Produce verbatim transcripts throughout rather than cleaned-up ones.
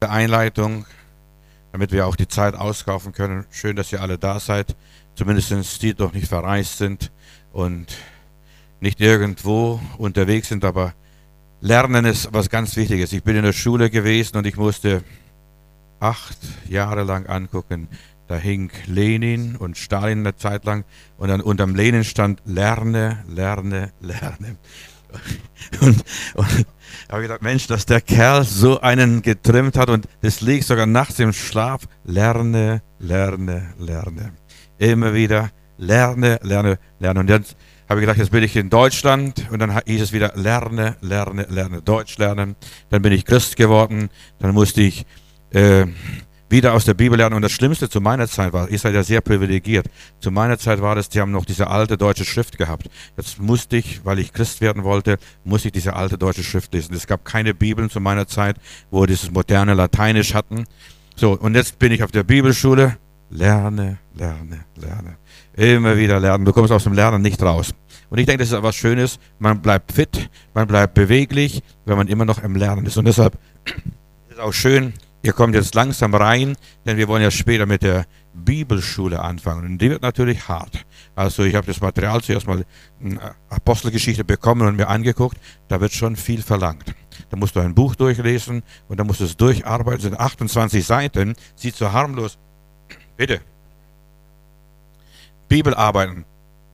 Einleitung, damit wir auch die Zeit auskaufen können. Schön, dass ihr alle da seid, zumindest die noch nicht verreist sind und nicht irgendwo unterwegs sind, aber Lernen ist was ganz Wichtiges. Ich bin in der Schule gewesen und ich musste acht Jahre lang angucken. Da hing Lenin und Stalin eine Zeit lang und dann unterm Lenin stand Lerne, Lerne, Lerne. Und, und da habe ich gedacht, Mensch, dass der Kerl so einen getrimmt hat und das liegt sogar nachts im Schlaf. Lerne, lerne, lerne. Immer wieder lerne, lerne, lerne. Und jetzt habe ich gedacht, jetzt bin ich in Deutschland und dann hieß es wieder lerne, lerne, lerne, Deutsch lernen. Dann bin ich Christ geworden, dann musste ich äh, wieder aus der Bibel lernen. Und das Schlimmste zu meiner Zeit war, ihr seid ja sehr privilegiert, zu meiner Zeit war das, die haben noch diese alte deutsche Schrift gehabt. Jetzt musste ich, weil ich Christ werden wollte, musste ich diese alte deutsche Schrift lesen. Es gab keine Bibeln zu meiner Zeit, wo wir dieses moderne Lateinisch hatten. So, und jetzt bin ich auf der Bibelschule. Lerne, lerne, lerne. Immer wieder lernen. Du kommst aus dem Lernen nicht raus. Und ich denke, das ist etwas Schönes. Man bleibt fit, man bleibt beweglich, wenn man immer noch im Lernen ist. Und deshalb ist es auch schön, ihr kommt jetzt langsam rein, denn wir wollen ja später mit der Bibelschule anfangen. Und die wird natürlich hart. Also ich habe das Material zuerst mal in Apostelgeschichte bekommen und mir angeguckt. Da wird schon viel verlangt. Da musst du ein Buch durchlesen und da musst du es durcharbeiten. Das sind achtundzwanzig Seiten. Sieht so harmlos. Bitte. Bibelarbeiten.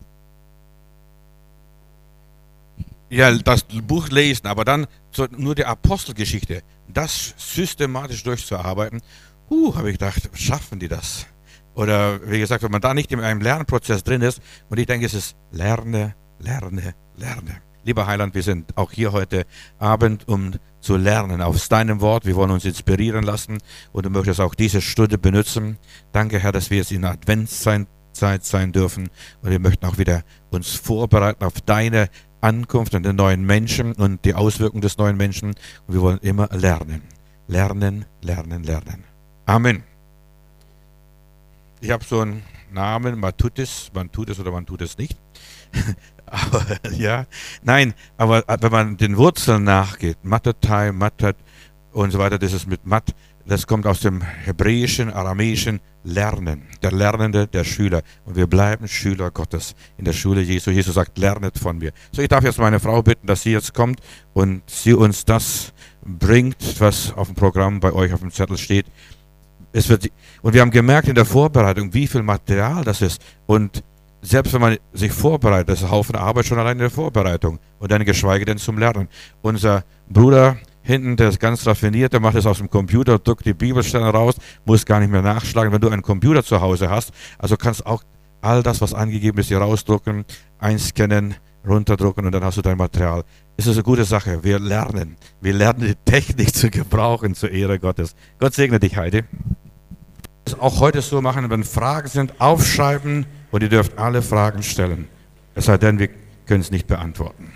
Ja, das Buch lesen, aber dann so nur die Apostelgeschichte, das systematisch durchzuarbeiten, uh, habe ich gedacht, schaffen die das? Oder wie gesagt, wenn man da nicht in einem Lernprozess drin ist, und ich denke, es ist lerne, lerne, lerne. Lieber Heiland, wir sind auch hier heute Abend, um zu lernen aus deinem Wort. Wir wollen uns inspirieren lassen und du möchtest auch diese Stunde benutzen. Danke, Herr, dass wir jetzt in der Adventszeit sein dürfen und wir möchten auch wieder uns vorbereiten auf deine Ankunft und den neuen Menschen und die Auswirkungen des neuen Menschen. Und wir wollen immer lernen. Lernen, lernen, lernen. Amen. Ich habe so einen Namen, man tut es, man tut es oder man tut es nicht. Aber, ja, nein, aber wenn man den Wurzeln nachgeht, Mattetai, Mattat und so weiter, das ist mit Mat, das kommt aus dem hebräischen, aramäischen Lernen, der Lernende, der Schüler. Und wir bleiben Schüler Gottes in der Schule Jesu. Jesus sagt, lernet von mir. So, ich darf jetzt meine Frau bitten, dass sie jetzt kommt und sie uns das bringt, was auf dem Programm bei euch auf dem Zettel steht. Es wird, und wir haben gemerkt in der Vorbereitung, wie viel Material das ist. Und selbst wenn man sich vorbereitet, das ist ein Haufen Arbeit schon allein in der Vorbereitung. Und dann geschweige denn zum Lernen. Unser Bruder hinten, der ist ganz raffiniert, der macht es aus dem Computer, drückt die Bibelstellen raus, muss gar nicht mehr nachschlagen. Wenn du einen Computer zu Hause hast, also kannst auch all das, was angegeben ist, hier rausdrucken, einscannen, runterdrucken und dann hast du dein Material. Es ist eine gute Sache. Wir lernen. Wir lernen die Technik zu gebrauchen zur Ehre Gottes. Gott segne dich, Heidi. Das auch heute so machen, wenn Fragen sind, aufschreiben und ihr dürft alle Fragen stellen. Es sei denn, wir können es nicht beantworten.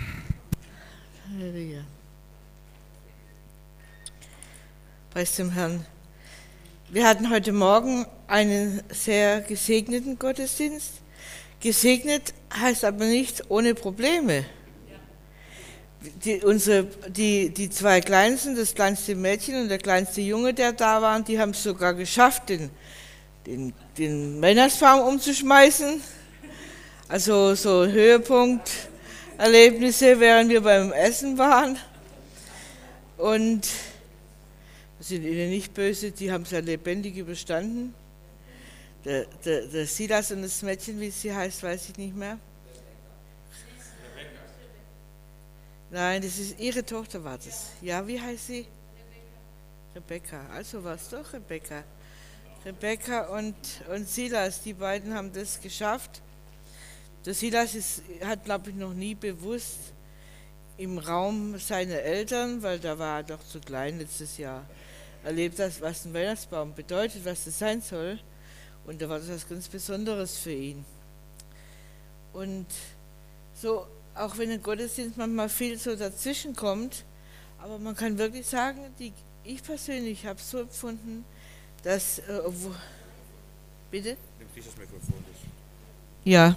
Preis dem Herrn. Wir hatten heute Morgen einen sehr gesegneten Gottesdienst. Gesegnet heißt aber nicht ohne Probleme. Die, unsere, die, die zwei Kleinsten, das kleinste Mädchen und der kleinste Junge, der da waren, die haben es sogar geschafft, den, den, den Weihnachtsbaum umzuschmeißen. Also so Höhepunkterlebnisse, während wir beim Essen waren. Und sind ihnen nicht böse, die haben es ja lebendig überstanden. Der, der, der Silas und das Mädchen, wie sie heißt, weiß ich nicht mehr. Nein, das ist ihre Tochter, war das. Ja, wie heißt sie? Rebecca. Also war es doch Rebecca. Rebecca und, und Silas, die beiden haben das geschafft. Der Silas ist, hat, glaube ich, noch nie bewusst im Raum seiner Eltern, weil da war er doch zu klein letztes Jahr, erlebt das, was ein Weihnachtsbaum bedeutet, was das sein soll. Und da war das was ganz Besonderes für ihn. Und so, auch wenn ein Gottesdienst manchmal viel so dazwischen kommt, aber man kann wirklich sagen, die, ich persönlich habe es so empfunden, dass, äh, wo, bitte? Nimm dieses Mikrofon. Ja.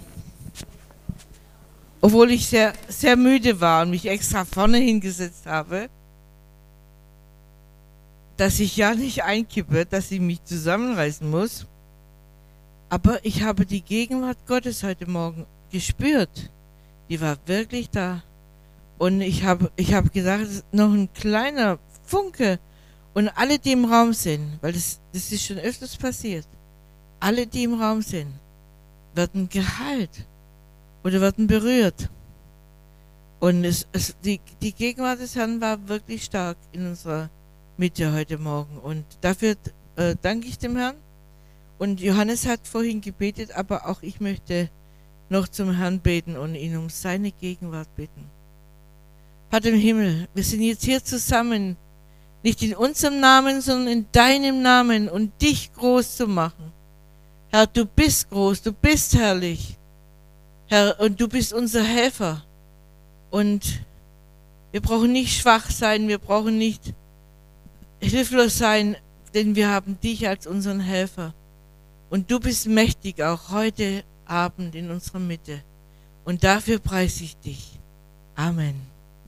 Obwohl ich sehr, sehr müde war und mich extra vorne hingesetzt habe, dass ich ja nicht einkippe, dass ich mich zusammenreißen muss. Aber ich habe die Gegenwart Gottes heute Morgen gespürt. Die war wirklich da. Und ich habe ich hab gesagt, es ist noch ein kleiner Funke. Und alle, die im Raum sind, weil das, das ist schon öfters passiert, alle, die im Raum sind, werden geheilt oder werden berührt. Und es, es, die, die Gegenwart des Herrn war wirklich stark in unserer Mitte heute Morgen. Und dafür äh, danke ich dem Herrn. Und Johannes hat vorhin gebetet, aber auch ich möchte noch zum Herrn beten und ihn um seine Gegenwart bitten. Vater im Himmel, wir sind jetzt hier zusammen, nicht in unserem Namen, sondern in deinem Namen und dich groß zu machen. Herr, du bist groß, du bist herrlich. Herr, und du bist unser Helfer. Und wir brauchen nicht schwach sein, wir brauchen nicht hilflos sein, denn wir haben dich als unseren Helfer. Und du bist mächtig auch heute Abend in unserer Mitte. Und dafür preise ich dich. Amen.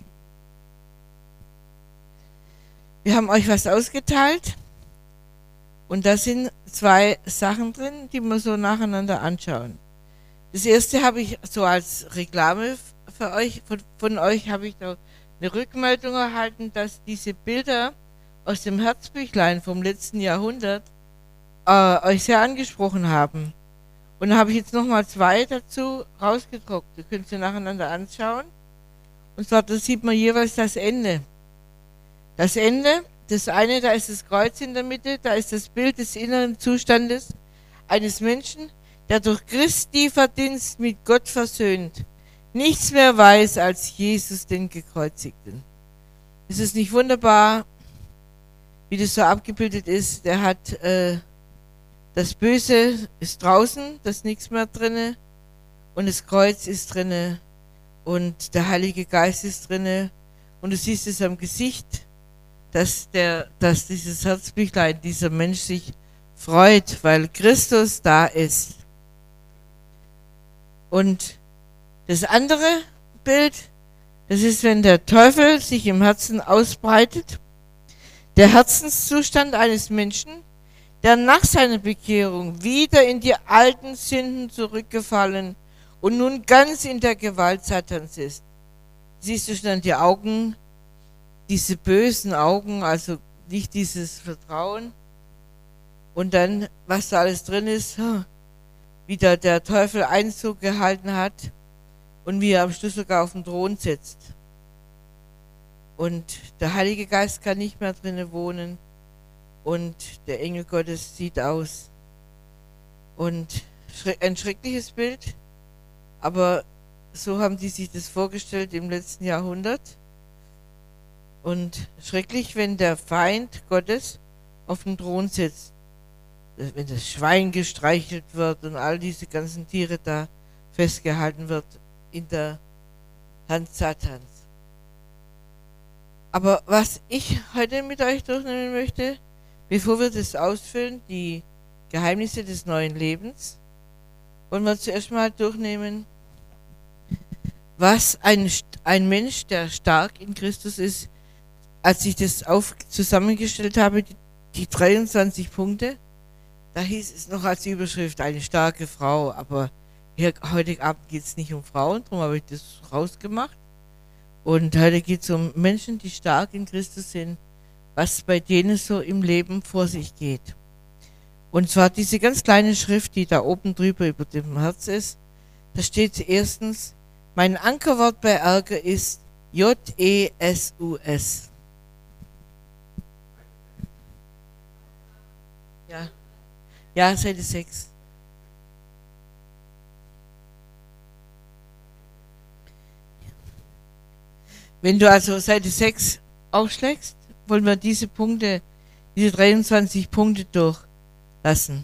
Wir haben euch was ausgeteilt. Und da sind zwei Sachen drin, die wir so nacheinander anschauen. Das erste habe ich so als Reklame für euch, von, von euch habe ich da eine Rückmeldung erhalten, dass diese Bilder aus dem Herzbüchlein vom letzten Jahrhundert äh, euch sehr angesprochen haben. Und da habe ich jetzt nochmal zwei dazu rausgedruckt. Ihr könnt sie nacheinander anschauen. Und zwar, da sieht man jeweils das Ende. Das Ende, das eine, da ist das Kreuz in der Mitte, da ist das Bild des inneren Zustandes eines Menschen, der durch Christi Verdienst mit Gott versöhnt, nichts mehr weiß als Jesus den Gekreuzigten. Ist es nicht wunderbar, wie das so abgebildet ist? Der hat äh, das Böse ist draußen, das ist nichts mehr drinne, und das Kreuz ist drinne und der Heilige Geist ist drinne, und du siehst es am Gesicht, dass der, dass dieses Herzbüchlein, dieser Mensch sich freut, weil Christus da ist. Und das andere Bild, das ist, wenn der Teufel sich im Herzen ausbreitet, der Herzenszustand eines Menschen, der nach seiner Bekehrung wieder in die alten Sünden zurückgefallen und nun ganz in der Gewalt Satans ist. Siehst du schon die Augen, diese bösen Augen, also nicht dieses Vertrauen. Und dann, was da alles drin ist, wie da der Teufel Einzug gehalten hat und wie er am Schluss sogar auf den Thron sitzt. Und der Heilige Geist kann nicht mehr drinnen wohnen und der Engel Gottes sieht aus. Und ein schreckliches Bild, aber so haben die sich das vorgestellt im letzten Jahrhundert. Und schrecklich, wenn der Feind Gottes auf dem Thron sitzt, wenn das Schwein gestreichelt wird und all diese ganzen Tiere da festgehalten wird in der Hand Satans. Aber was ich heute mit euch durchnehmen möchte, bevor wir das ausfüllen, die Geheimnisse des neuen Lebens, wollen wir zuerst mal durchnehmen, was ein, ein Mensch, der stark in Christus ist, als ich das auf, zusammengestellt habe, die, die dreiundzwanzig Punkte, da hieß es noch als Überschrift eine starke Frau, aber hier, heute Abend geht es nicht um Frauen, darum habe ich das rausgemacht. Und heute geht es um Menschen, die stark in Christus sind, was bei denen so im Leben vor sich geht. Und zwar diese ganz kleine Schrift, die da oben drüber über dem Herz ist, da steht erstens, mein Ankerwort bei Ärger ist J E S U S. Ja, ja, Seite sechs. Wenn du also Seite sechs aufschlägst, wollen wir diese Punkte, diese dreiundzwanzig Punkte durchlassen.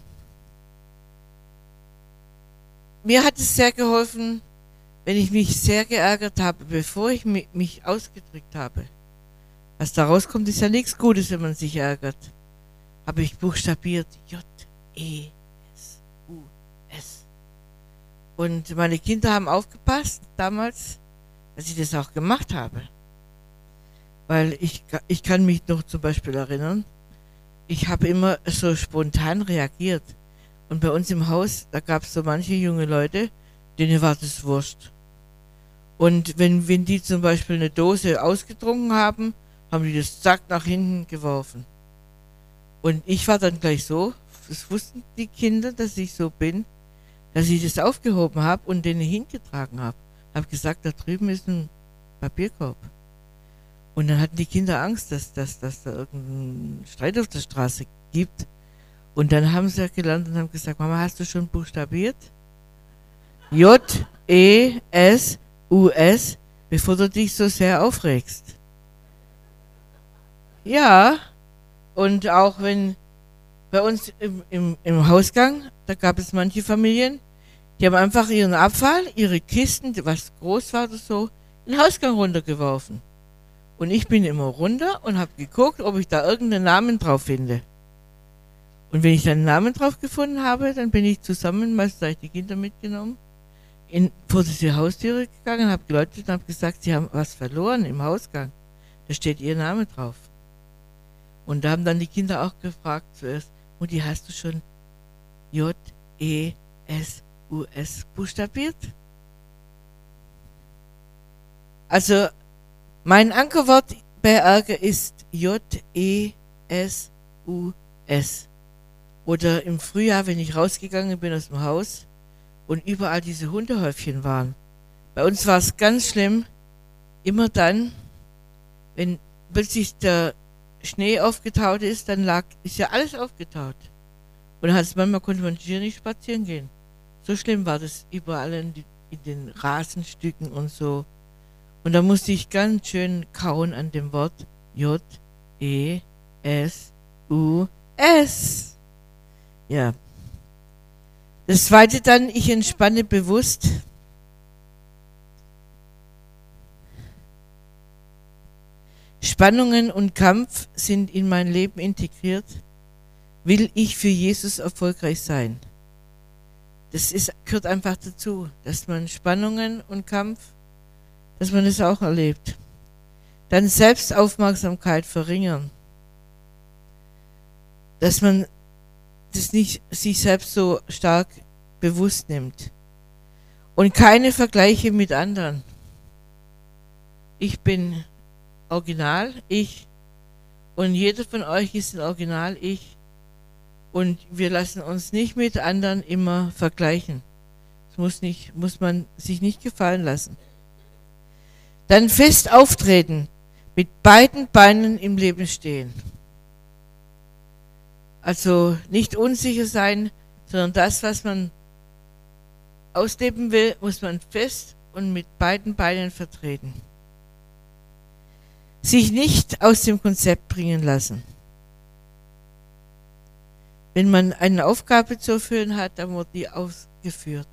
Mir hat es sehr geholfen, wenn ich mich sehr geärgert habe, bevor ich mich ausgedrückt habe. Was da rauskommt, ist ja nichts Gutes, wenn man sich ärgert. Habe ich buchstabiert J E S U S. Und meine Kinder haben aufgepasst damals, dass ich das auch gemacht habe. Weil ich, ich kann mich noch zum Beispiel erinnern, ich habe immer so spontan reagiert. Und bei uns im Haus, da gab es so manche junge Leute, denen war das wurscht. Und wenn, wenn die zum Beispiel eine Dose ausgetrunken haben, haben die das zack nach hinten geworfen. Und ich war dann gleich so, das wussten die Kinder, dass ich so bin, dass ich das aufgehoben habe und denen hingetragen habe. Habe gesagt, da drüben ist ein Papierkorb. Und dann hatten die Kinder Angst, dass, dass, dass da irgendeinen Streit auf der Straße gibt. Und dann haben sie gelernt und haben gesagt, Mama, hast du schon buchstabiert? J, E, S, U, S, bevor du dich so sehr aufregst. Ja, und auch wenn bei uns im, im, im Hausgang, da gab es manche Familien, die haben einfach ihren Abfall, ihre Kisten, was groß war oder so, in den Hausgang runtergeworfen. Und ich bin immer runter und habe geguckt, ob ich da irgendeinen Namen drauf finde. Und wenn ich dann einen Namen drauf gefunden habe, dann bin ich zusammen, meistens habe ich die Kinder mitgenommen, in, vor diese Haustüre gegangen, habe geläutet und habe gesagt, sie haben was verloren im Hausgang. Da steht ihr Name drauf. Und da haben dann die Kinder auch gefragt zuerst, Mutti, hast du schon J, E, S, U, S buchstabiert? Also, mein Ankerwort bei Ärger ist J, E, S, U, S. Oder im Frühjahr, wenn ich rausgegangen bin aus dem Haus und überall diese Hundehäufchen waren. Bei uns war es ganz schlimm, immer dann, wenn plötzlich der Schnee aufgetaut ist, dann lag, ist ja alles aufgetaut. Und dann hat es manchmal, konnte man hier nicht spazieren gehen. So schlimm war das überall in, die, in den Rasenstücken und so. Und da musste ich ganz schön kauen an dem Wort J, E, S, U, S. Ja. Das zweite dann, ich entspanne bewusst. Spannungen und Kampf sind in mein Leben integriert. Will ich für Jesus erfolgreich sein? Das ist, gehört einfach dazu, dass man Spannungen und Kampf, dass man es auch erlebt. Dann Selbstaufmerksamkeit verringern. Dass man das nicht sich selbst so stark bewusst nimmt. Und keine Vergleiche mit anderen. Ich bin Original, ich. Und jeder von euch ist ein Original, ich. Und wir lassen uns nicht mit anderen immer vergleichen. Das muss, nicht, muss man sich nicht gefallen lassen. Dann fest auftreten, mit beiden Beinen im Leben stehen. Also nicht unsicher sein, sondern das, was man ausleben will, muss man fest und mit beiden Beinen vertreten. Sich nicht aus dem Konzept bringen lassen. Wenn man eine Aufgabe zu erfüllen hat, dann wird die ausgeführt.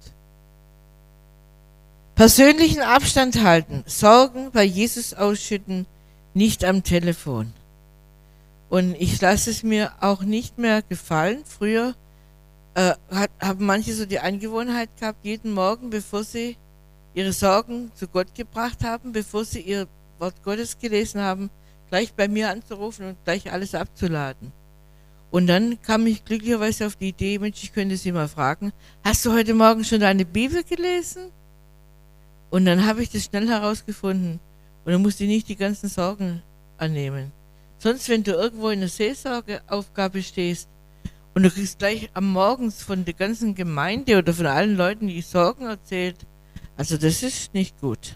Persönlichen Abstand halten, Sorgen bei Jesus ausschütten, nicht am Telefon. Und ich lasse es mir auch nicht mehr gefallen. Früher äh, hat, haben manche so die Angewohnheit gehabt, jeden Morgen, bevor sie ihre Sorgen zu Gott gebracht haben, bevor sie ihr Wort Gottes gelesen haben, gleich bei mir anzurufen und gleich alles abzuladen. Und dann kam ich glücklicherweise auf die Idee, Mensch, ich könnte sie mal fragen, hast du heute Morgen schon deine Bibel gelesen? Und dann habe ich das schnell herausgefunden. Und dann musste ich nicht die ganzen Sorgen annehmen. Sonst, wenn du irgendwo in einer Seelsorgeaufgabe stehst und du kriegst gleich am Morgens von der ganzen Gemeinde oder von allen Leuten die Sorgen erzählt, also das ist nicht gut.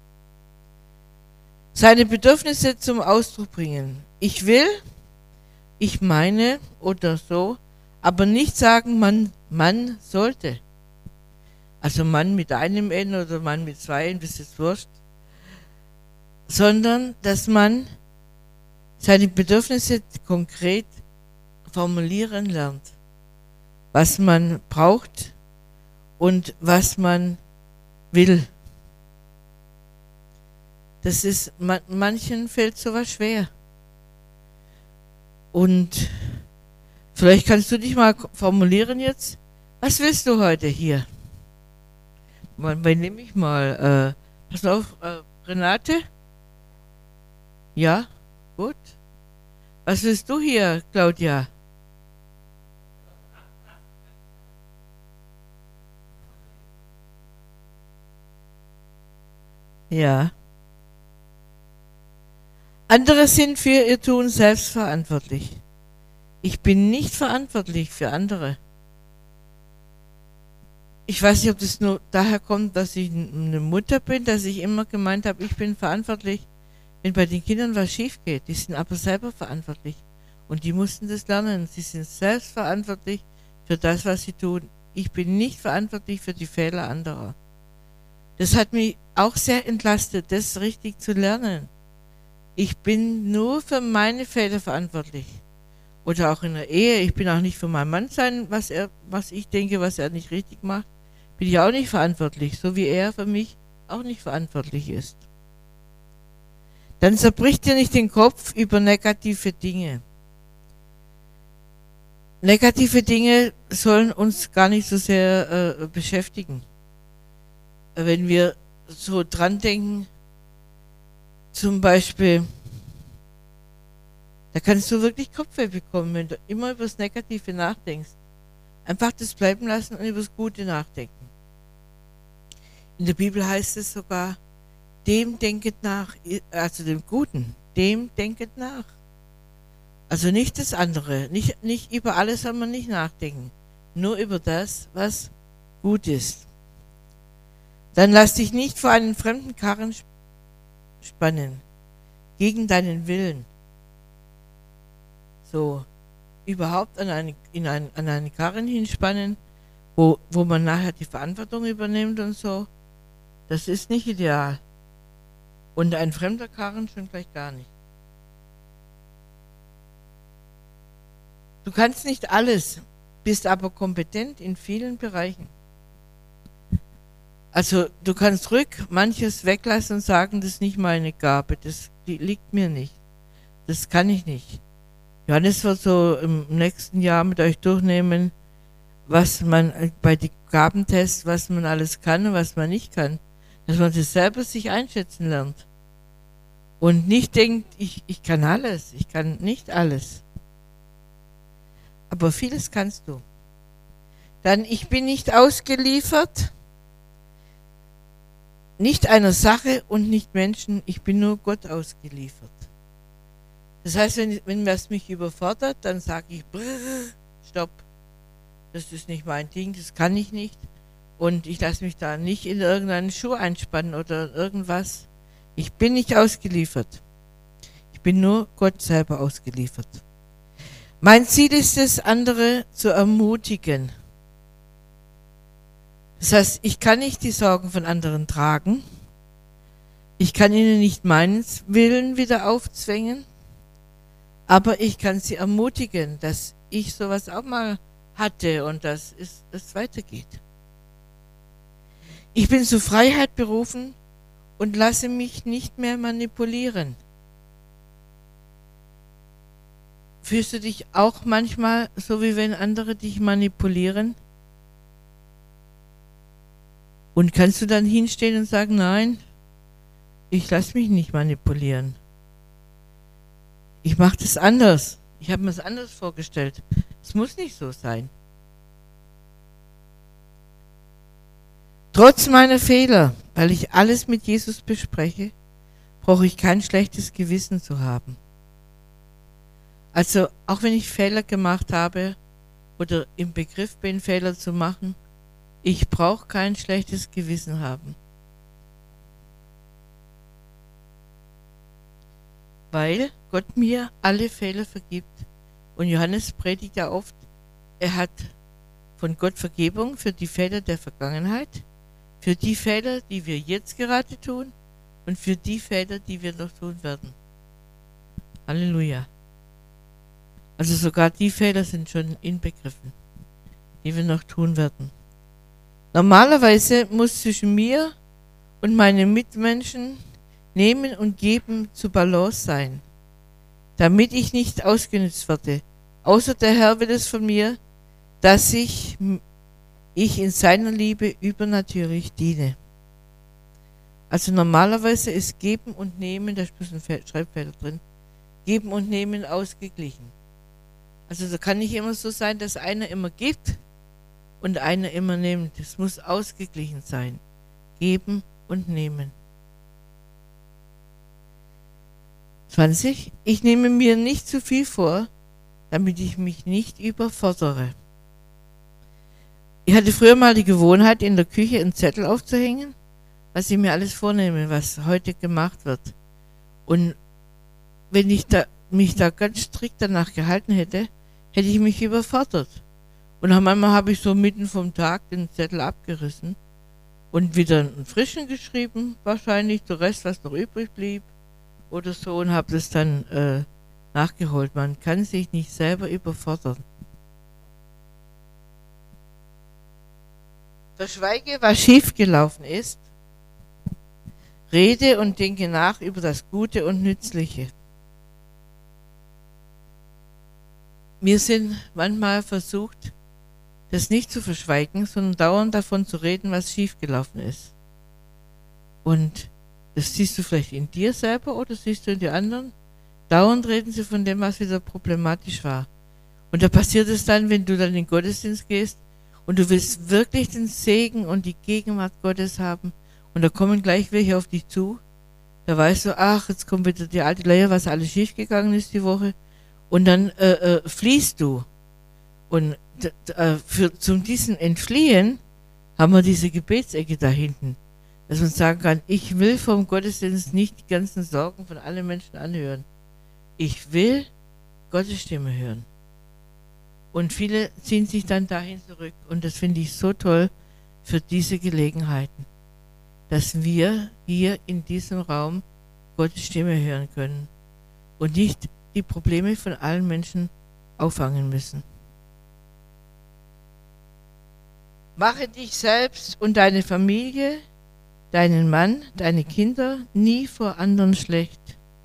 Seine Bedürfnisse zum Ausdruck bringen. Ich will, ich meine oder so, aber nicht sagen, man, man sollte. Also Mann mit einem N oder Mann mit zwei N, das ist wurscht. Sondern, dass man seine Bedürfnisse konkret formulieren lernt. Was man braucht und was man will. Das ist, man, manchen fällt sowas schwer. Und vielleicht kannst du dich mal formulieren jetzt, was willst du heute hier? Wann nehme ich mal, äh, pass auf, äh, Renate? Ja, gut. Was willst du hier, Claudia? Ja. Andere sind für ihr Tun selbst verantwortlich. Ich bin nicht verantwortlich für andere. Ich weiß nicht, ob das nur daher kommt, dass ich eine Mutter bin, dass ich immer gemeint habe, ich bin verantwortlich, wenn bei den Kindern was schief geht. Die sind aber selber verantwortlich. Und die mussten das lernen. Sie sind selbst verantwortlich für das, was sie tun. Ich bin nicht verantwortlich für die Fehler anderer. Das hat mich auch sehr entlastet, das richtig zu lernen. Ich bin nur für meine Fehler verantwortlich. Oder auch in der Ehe. Ich bin auch nicht für meinen Mann sein, was er, was ich denke, was er nicht richtig macht. Bin ich auch nicht verantwortlich, so wie er für mich auch nicht verantwortlich ist. Dann zerbricht dir nicht den Kopf über negative Dinge. Negative Dinge sollen uns gar nicht so sehr äh, beschäftigen. Wenn wir so dran denken, zum Beispiel, da kannst du wirklich Kopfweh bekommen, wenn du immer über das Negative nachdenkst. Einfach das bleiben lassen und über das Gute nachdenken. In der Bibel heißt es sogar, dem denket nach, also dem Guten, dem denket nach. Also nicht das andere, nicht, nicht über alles soll man nicht nachdenken, nur über das, was gut ist. Dann lass dich nicht vor einen fremden Karren spannen, gegen deinen Willen. So, überhaupt an einen, in einen, an einen Karren hinspannen, wo, wo man nachher die Verantwortung übernimmt und so, das ist nicht ideal. Und ein fremder Karren schon gleich gar nicht. Du kannst nicht alles, bist aber kompetent in vielen Bereichen. Also du kannst ruhig manches weglassen und sagen, das ist nicht meine Gabe, das liegt mir nicht, das kann ich nicht. Johannes wird so im nächsten Jahr mit euch durchnehmen, was man bei den Gabentests, was man alles kann und was man nicht kann. Dass man das selber sich einschätzen lernt. Und nicht denkt, ich, ich kann alles, ich kann nicht alles. Aber vieles kannst du. Dann, ich bin nicht ausgeliefert, nicht einer Sache und nicht Menschen, ich bin nur Gott ausgeliefert. Das heißt, wenn, wenn was mich überfordert, dann sage ich, brrr, stopp, das ist nicht mein Ding, das kann ich nicht. Und ich lasse mich da nicht in irgendeinen Schuh einspannen oder irgendwas. Ich bin nicht ausgeliefert. Ich bin nur Gott selber ausgeliefert. Mein Ziel ist es, andere zu ermutigen. Das heißt, ich kann nicht die Sorgen von anderen tragen. Ich kann ihnen nicht meinen Willen wieder aufzwängen. Aber ich kann sie ermutigen, dass ich sowas auch mal hatte und dass es, es weitergeht. Ich bin zur Freiheit berufen und lasse mich nicht mehr manipulieren. Fühlst du dich auch manchmal so, wie wenn andere dich manipulieren? Und kannst du dann hinstehen und sagen, nein, ich lasse mich nicht manipulieren. Ich mache das anders. Ich habe mir das anders vorgestellt. Es muss nicht so sein. Trotz meiner Fehler, weil ich alles mit Jesus bespreche, brauche ich kein schlechtes Gewissen zu haben. Also auch wenn ich Fehler gemacht habe oder im Begriff bin, Fehler zu machen, ich brauche kein schlechtes Gewissen haben. Weil Gott mir alle Fehler vergibt. Und Johannes predigt ja oft, er hat von Gott Vergebung für die Fehler der Vergangenheit, für die Fehler, die wir jetzt gerade tun und für die Fehler, die wir noch tun werden. Halleluja. Also sogar die Fehler sind schon inbegriffen, die wir noch tun werden. Normalerweise muss zwischen mir und meinen Mitmenschen Nehmen und Geben zu Balance sein, damit ich nicht ausgenutzt werde. Außer der Herr will es von mir, dass ich, ich in seiner Liebe übernatürlich diene. Also normalerweise ist Geben und Nehmen, da ist ein Schreibfehler drin, Geben und Nehmen ausgeglichen. Also da kann nicht immer so sein, dass einer immer gibt und einer immer nimmt. Es muss ausgeglichen sein. Geben und nehmen. zwanzig. Ich nehme mir nicht zu viel vor, damit ich mich nicht überfordere. Ich hatte früher mal die Gewohnheit, in der Küche einen Zettel aufzuhängen, was ich mir alles vornehme, was heute gemacht wird. Und wenn ich da, mich da ganz strikt danach gehalten hätte, hätte ich mich überfordert. Und manchmal habe ich so mitten vom Tag den Zettel abgerissen und wieder einen frischen geschrieben, wahrscheinlich der Rest, was noch übrig blieb oder so, und habe das dann äh, nachgeholt. Man kann sich nicht selber überfordern. Verschweige, was schiefgelaufen ist. Rede und denke nach über das Gute und Nützliche. Wir sind manchmal versucht, das nicht zu verschweigen, sondern dauernd davon zu reden, was schiefgelaufen ist. Und das siehst du vielleicht in dir selber oder siehst du in den anderen. Dauernd reden sie von dem, was wieder problematisch war. Und da passiert es dann, wenn du dann in den Gottesdienst gehst und du willst wirklich den Segen und die Gegenwart Gottes haben und da kommen gleich welche auf dich zu. Da weißt du, ach, jetzt kommt wieder die alte Leier, was alles schiefgegangen ist die Woche. Und dann äh, äh, fliehst du. Und äh, für, zum diesen Entfliehen haben wir diese Gebetsecke da hinten. Dass man sagen kann, ich will vom Gottesdienst nicht die ganzen Sorgen von allen Menschen anhören. Ich will Gottes Stimme hören. Und viele ziehen sich dann dahin zurück. Und das finde ich so toll für diese Gelegenheiten, dass wir hier in diesem Raum Gottes Stimme hören können und nicht die Probleme von allen Menschen auffangen müssen. Mache dich selbst und deine Familie, deinen Mann, deine Kinder nie vor anderen schlecht.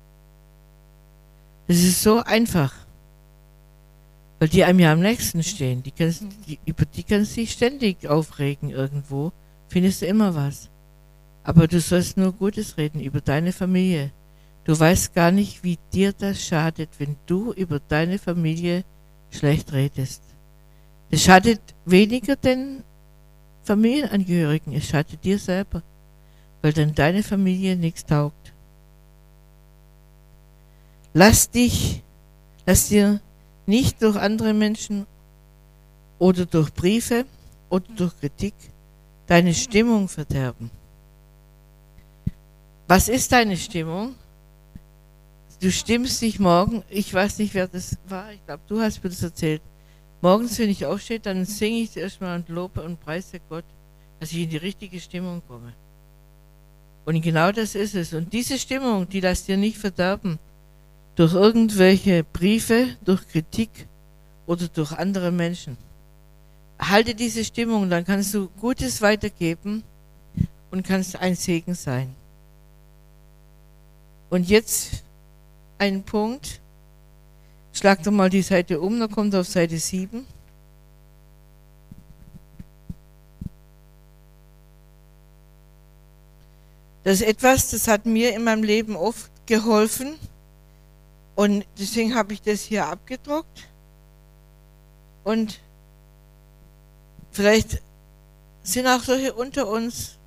Das ist so einfach, weil die einem ja am nächsten stehen. Die kannst, die, über die kannst du dich ständig aufregen irgendwo, findest du immer was. Aber du sollst nur Gutes reden über deine Familie. Du weißt gar nicht, wie dir das schadet, wenn du über deine Familie schlecht redest. Es schadet weniger den Familienangehörigen, es schadet dir selber, weil dann deine Familie nichts taugt. Lass dich, lass dir nicht durch andere Menschen oder durch Briefe oder durch Kritik deine Stimmung verderben. Was ist deine Stimmung? Du stimmst dich morgen, ich weiß nicht, wer das war, ich glaube, du hast mir das erzählt. Morgens, wenn ich aufstehe, dann singe ich erstmal und lobe und preise Gott, dass ich in die richtige Stimmung komme. Und genau das ist es. Und diese Stimmung, die lässt dir nicht verderben durch irgendwelche Briefe, durch Kritik oder durch andere Menschen. Halte diese Stimmung, dann kannst du Gutes weitergeben und kannst ein Segen sein. Und jetzt ein Punkt. Schlag doch mal die Seite um, dann kommt auf Seite sieben. Das ist etwas, das hat mir in meinem Leben oft geholfen und deswegen habe ich das hier abgedruckt. Und vielleicht sind auch solche unter uns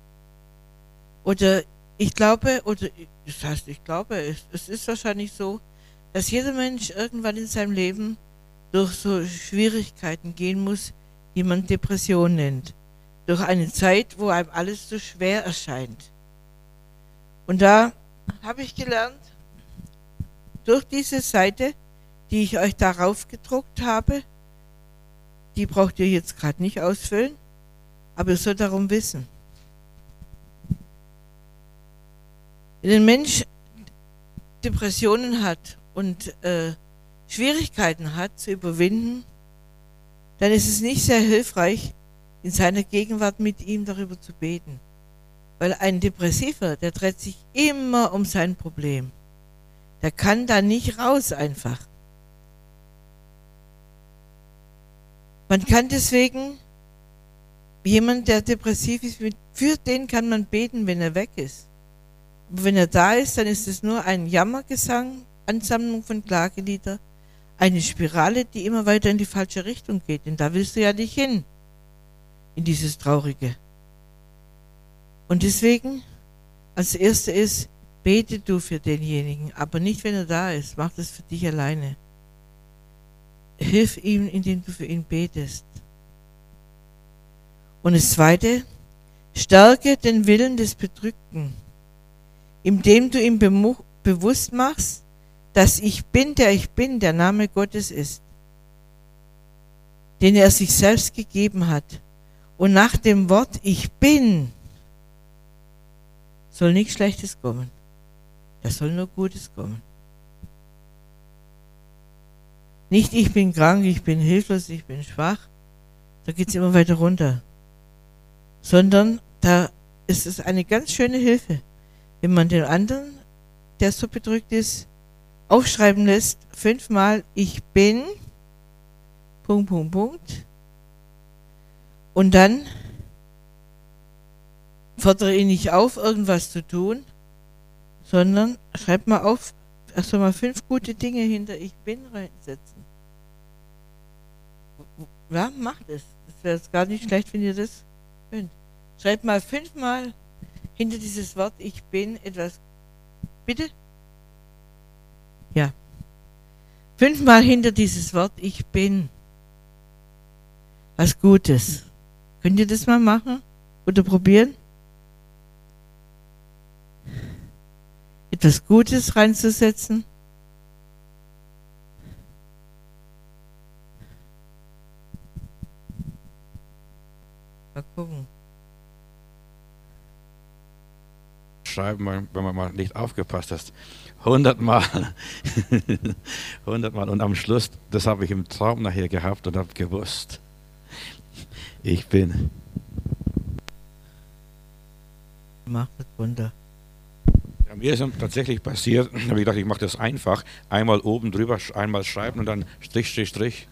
oder ich glaube, oder das heißt, ich glaube, es, es ist wahrscheinlich so, dass jeder Mensch irgendwann in seinem Leben durch so Schwierigkeiten gehen muss, die man Depression nennt. Durch eine Zeit, wo einem alles so schwer erscheint. Und da habe ich gelernt, durch diese Seite, die ich euch darauf gedruckt habe, die braucht ihr jetzt gerade nicht ausfüllen, aber ihr sollt darum wissen. Wenn ein Mensch Depressionen hat und äh, Schwierigkeiten hat zu überwinden, dann ist es nicht sehr hilfreich, in seiner Gegenwart mit ihm darüber zu beten. Weil ein Depressiver, der dreht sich immer um sein Problem. Der kann da nicht raus einfach. Man kann deswegen, jemand, der depressiv ist, für den kann man beten, wenn er weg ist. Aber wenn er da ist, dann ist es nur ein Jammergesang Ansammlung von Klagelieder, eine Spirale, die immer weiter in die falsche Richtung geht. Denn da willst du ja nicht hin, in dieses Traurige. Und deswegen, als Erste ist, bete du für denjenigen, aber nicht, wenn er da ist. Mach das für dich alleine. Hilf ihm, indem du für ihn betest. Und das Zweite, stärke den Willen des Bedrückten, indem du ihm bewusst machst, dass ich bin, der ich bin, der Name Gottes ist, den er sich selbst gegeben hat. Und nach dem Wort ich bin soll nichts Schlechtes kommen. Da soll nur Gutes kommen. Nicht ich bin krank, ich bin hilflos, ich bin schwach. Da geht es immer weiter runter. Sondern da ist es eine ganz schöne Hilfe, wenn man den anderen, der so bedrückt ist, aufschreiben lässt, fünfmal ich bin, Punkt, Punkt, Punkt. Und dann fordere ihn nicht auf, irgendwas zu tun, sondern schreib mal auf, erst mal fünf gute Dinge hinter ich bin reinsetzen. Ja, macht es. Das wäre jetzt gar nicht schlecht, wenn ihr das könnt. Schreibt mal fünfmal hinter dieses Wort ich bin etwas. Bitte? Ja. Fünfmal hinter dieses Wort ich bin was Gutes. Könnt ihr das mal machen oder probieren? Etwas Gutes reinzusetzen. Mal gucken. Schreiben, wenn man mal nicht aufgepasst hat. Hundertmal. Hundertmal. Und am Schluss, das habe ich im Traum nachher gehabt und habe gewusst, ich bin. Macht das runter. Ja, mir ist tatsächlich passiert, habe ich gedacht, ich mache das einfach. Einmal oben drüber, einmal schreiben und dann Strich, Strich, Strich.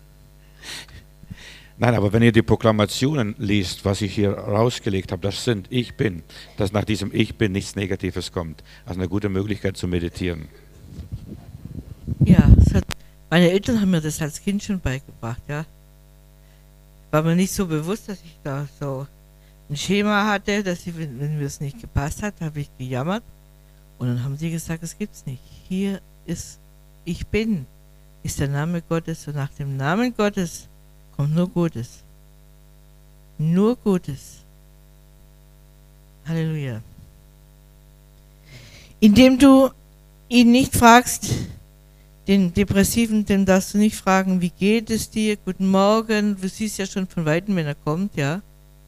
Nein, aber wenn ihr die Proklamationen liest, was ich hier rausgelegt habe, das sind ich bin, dass nach diesem ich bin nichts Negatives kommt. Also eine gute Möglichkeit zu meditieren. Ja, das hat, meine Eltern haben mir das als Kind schon beigebracht, ja. War mir nicht so bewusst, dass ich da so ein Schema hatte, dass ich, wenn, wenn mir es nicht gepasst hat, habe ich gejammert. Und dann haben sie gesagt, es gibt's nicht. Hier ist ich bin, ist der Name Gottes und nach dem Namen Gottes kommt nur Gutes. Nur Gutes. Halleluja. Indem du ihn nicht fragst, den Depressiven, den darfst du nicht fragen, wie geht es dir, guten Morgen, du siehst ja schon von Weitem, wenn er kommt, ja.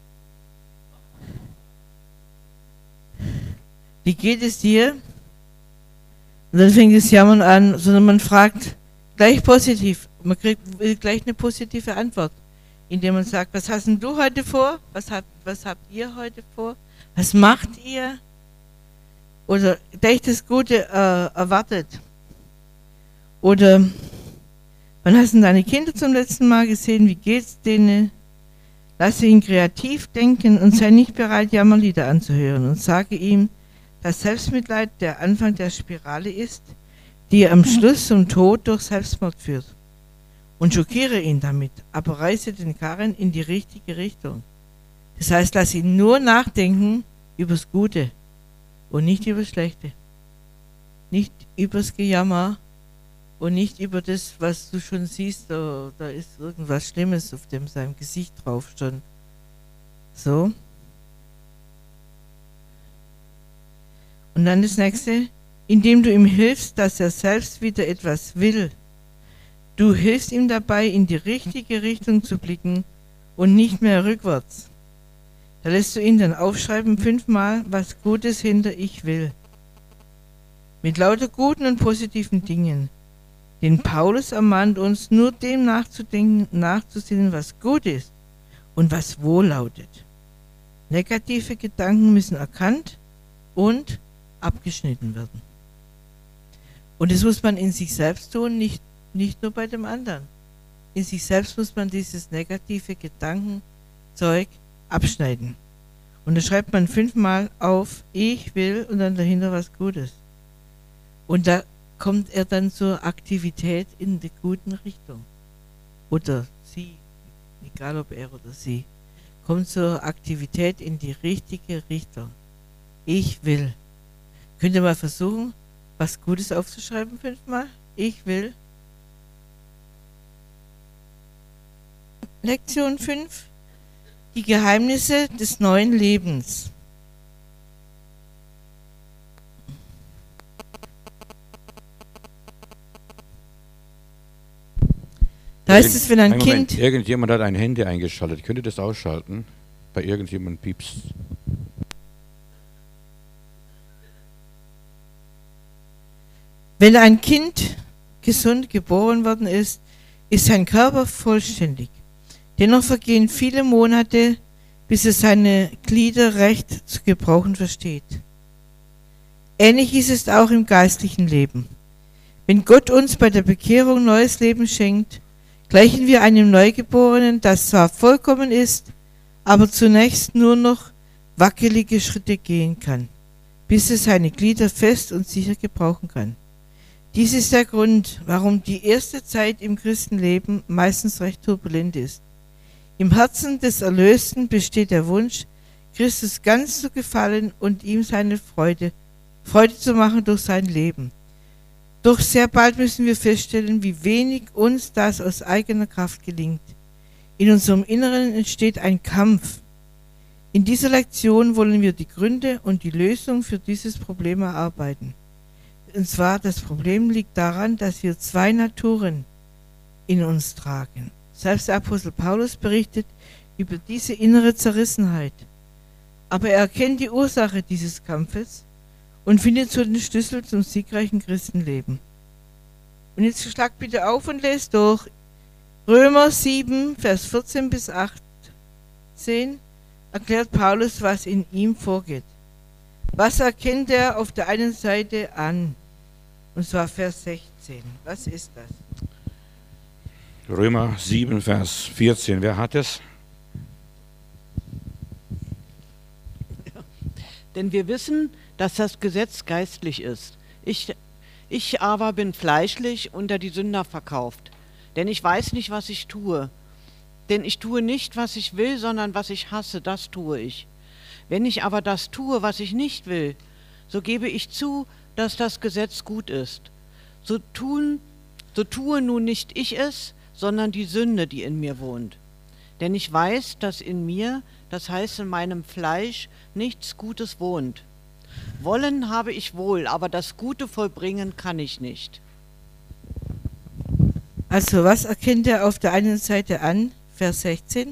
Wie geht es dir? Und dann fängt das Jammern an, sondern man fragt gleich positiv. Man kriegt gleich eine positive Antwort, indem man sagt, was hast denn du heute vor? Was habt, was habt ihr heute vor? Was macht ihr? Oder gleich das Gute äh, erwartet. Oder wann hast du deine Kinder zum letzten Mal gesehen? Wie geht's denen? Lasse ihn kreativ denken und sei nicht bereit, Jammerlieder anzuhören. Und sage ihm, dass Selbstmitleid der Anfang der Spirale ist, die am Schluss zum Tod durch Selbstmord führt. Und schockiere ihn damit, aber reiße den Karren in die richtige Richtung. Das heißt, lass ihn nur nachdenken übers Gute und nicht übers Schlechte. Nicht übers Gejammer und nicht über das, was du schon siehst, da, da ist irgendwas Schlimmes auf dem seinem Gesicht drauf schon. So. Und dann das nächste, indem du ihm hilfst, dass er selbst wieder etwas will. Du hilfst ihm dabei, in die richtige Richtung zu blicken und nicht mehr rückwärts. Da lässt du ihn dann aufschreiben fünfmal, was Gutes hinter ich will. Mit lauter guten und positiven Dingen. Denn Paulus ermahnt uns, nur dem nachzudenken, nachzusinnen, was gut ist und was wohl lautet. Negative Gedanken müssen erkannt und abgeschnitten werden. Und das muss man in sich selbst tun, nicht, nicht nur bei dem anderen. In sich selbst muss man dieses negative Gedankenzeug abschneiden. Und da schreibt man fünfmal auf, ich will und dann dahinter was Gutes. Und da kommt er dann zur Aktivität in der guten Richtung. Oder sie, egal ob er oder sie, kommt zur Aktivität in die richtige Richtung. Ich will. Könnt ihr mal versuchen, was Gutes aufzuschreiben fünfmal? Ich will. Lektion fünf. Die Geheimnisse des neuen Lebens. Da ist es, wenn ein Ein Kind... Moment, irgendjemand hat ein Handy eingeschaltet. Könnt ihr das ausschalten? Bei irgendjemandem piepst. Wenn ein Kind gesund geboren worden ist, ist sein Körper vollständig. Dennoch vergehen viele Monate, bis er seine Glieder recht zu gebrauchen versteht. Ähnlich ist es auch im geistlichen Leben. Wenn Gott uns bei der Bekehrung neues Leben schenkt, gleichen wir einem Neugeborenen, das zwar vollkommen ist, aber zunächst nur noch wackelige Schritte gehen kann, bis er seine Glieder fest und sicher gebrauchen kann. Dies ist der Grund, warum die erste Zeit im Christenleben meistens recht turbulent ist. Im Herzen des Erlösten besteht der Wunsch, Christus ganz zu gefallen und ihm seine Freude, Freude zu machen durch sein Leben. Doch sehr bald müssen wir feststellen, wie wenig uns das aus eigener Kraft gelingt. In unserem Inneren entsteht ein Kampf. In dieser Lektion wollen wir die Gründe und die Lösung für dieses Problem erarbeiten. Und zwar, das Problem liegt daran, dass wir zwei Naturen in uns tragen. Selbst der Apostel Paulus berichtet über diese innere Zerrissenheit. Aber er erkennt die Ursache dieses Kampfes und findet so den Schlüssel zum siegreichen Christenleben. Und jetzt schlag bitte auf und lest durch Römer sieben, Vers vierzehn bis achtzehn, erklärt Paulus, was in ihm vorgeht. Was erkennt er auf der einen Seite an? Und zwar Vers sechzehn. Was ist das? Römer sieben, Vers vierzehn. Wer hat es? Ja. Denn wir wissen, dass das Gesetz geistlich ist. Ich, ich aber bin fleischlich unter die Sünder verkauft. Denn ich weiß nicht, was ich tue. Denn ich tue nicht, was ich will, sondern was ich hasse, das tue ich. Wenn ich aber das tue, was ich nicht will, so gebe ich zu, dass das Gesetz gut ist. So tun, so tue nun nicht ich es, sondern die Sünde, die in mir wohnt. Denn ich weiß, dass in mir, das heißt in meinem Fleisch, nichts Gutes wohnt. Wollen habe ich wohl, aber das Gute vollbringen kann ich nicht. Also, was erkennt er auf der einen Seite an? Vers sechzehn.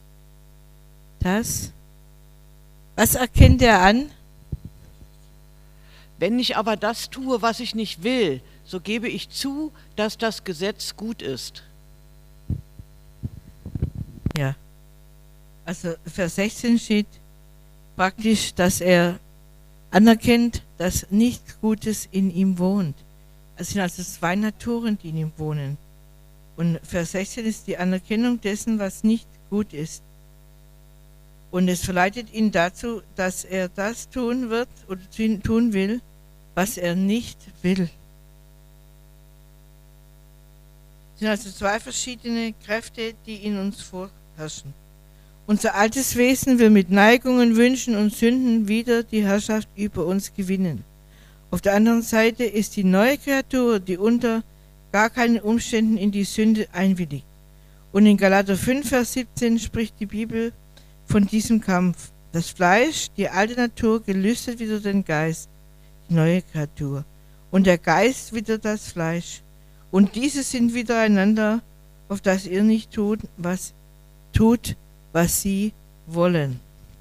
Das. Was erkennt er an? Wenn ich aber das tue, was ich nicht will, so gebe ich zu, dass das Gesetz gut ist. Ja. Also Vers sechzehn steht praktisch, dass er anerkennt, dass nichts Gutes in ihm wohnt. Es sind also zwei Naturen, die in ihm wohnen. Und Vers sechzehn ist die Anerkennung dessen, was nicht gut ist. Und es verleitet ihn dazu, dass er das tun wird oder tun will, was er nicht will. Es sind also zwei verschiedene Kräfte, die in uns vorherrschen. Unser altes Wesen will mit Neigungen, Wünschen und Sünden wieder die Herrschaft über uns gewinnen. Auf der anderen Seite ist die neue Kreatur, die unter gar keinen Umständen in die Sünde einwilligt. Und in Galater fünf, Vers siebzehn spricht die Bibel von diesem Kampf. Das Fleisch, die alte Natur, gelüstet wieder den Geist, die neue Kreatur. Und der Geist wieder das Fleisch. Und diese sind wieder einander, auf dass ihr nicht tut, was tut, was sie wollen.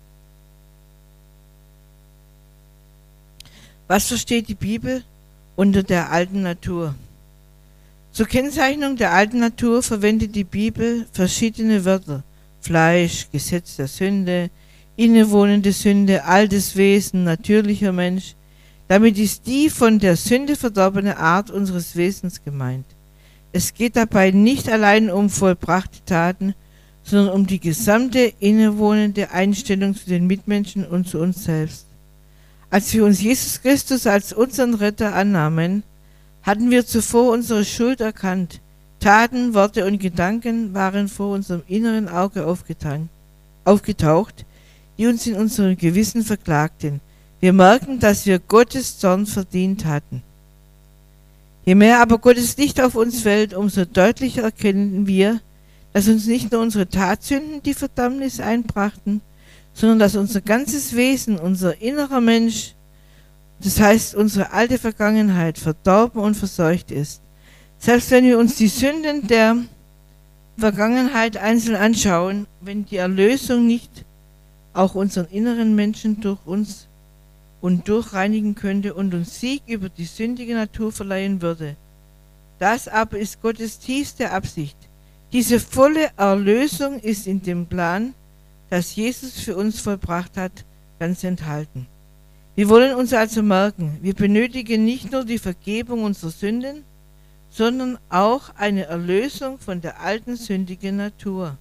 Was versteht die Bibel unter der alten Natur? Zur Kennzeichnung der alten Natur verwendet die Bibel verschiedene Wörter. Fleisch, Gesetz der Sünde, innewohnende Sünde, altes Wesen, natürlicher Mensch. Damit ist die von der Sünde verdorbene Art unseres Wesens gemeint. Es geht dabei nicht allein um vollbrachte Taten, sondern um die gesamte innewohnende Einstellung zu den Mitmenschen und zu uns selbst. Als wir uns Jesus Christus als unseren Retter annahmen, Hatten wir zuvor unsere Schuld erkannt, Taten, Worte und Gedanken waren vor unserem inneren Auge aufgetaucht, die uns in unserem Gewissen verklagten. Wir merken, dass wir Gottes Zorn verdient hatten. Je mehr aber Gottes Licht auf uns fällt, umso deutlicher erkennen wir, dass uns nicht nur unsere Tatsünden die Verdammnis einbrachten, sondern dass unser ganzes Wesen, unser innerer Mensch, das heißt unsere alte Vergangenheit, verdorben und verseucht ist. Selbst wenn wir uns die Sünden der Vergangenheit einzeln anschauen, wenn die Erlösung nicht auch unseren inneren Menschen durch uns und durchreinigen könnte und uns Sieg über die sündige Natur verleihen würde. Das aber ist Gottes tiefste Absicht. Diese volle Erlösung ist in dem Plan, das Jesus für uns vollbracht hat, ganz enthalten. Wir wollen uns also merken, wir benötigen nicht nur die Vergebung unserer Sünden, sondern auch eine Erlösung von der alten sündigen Natur.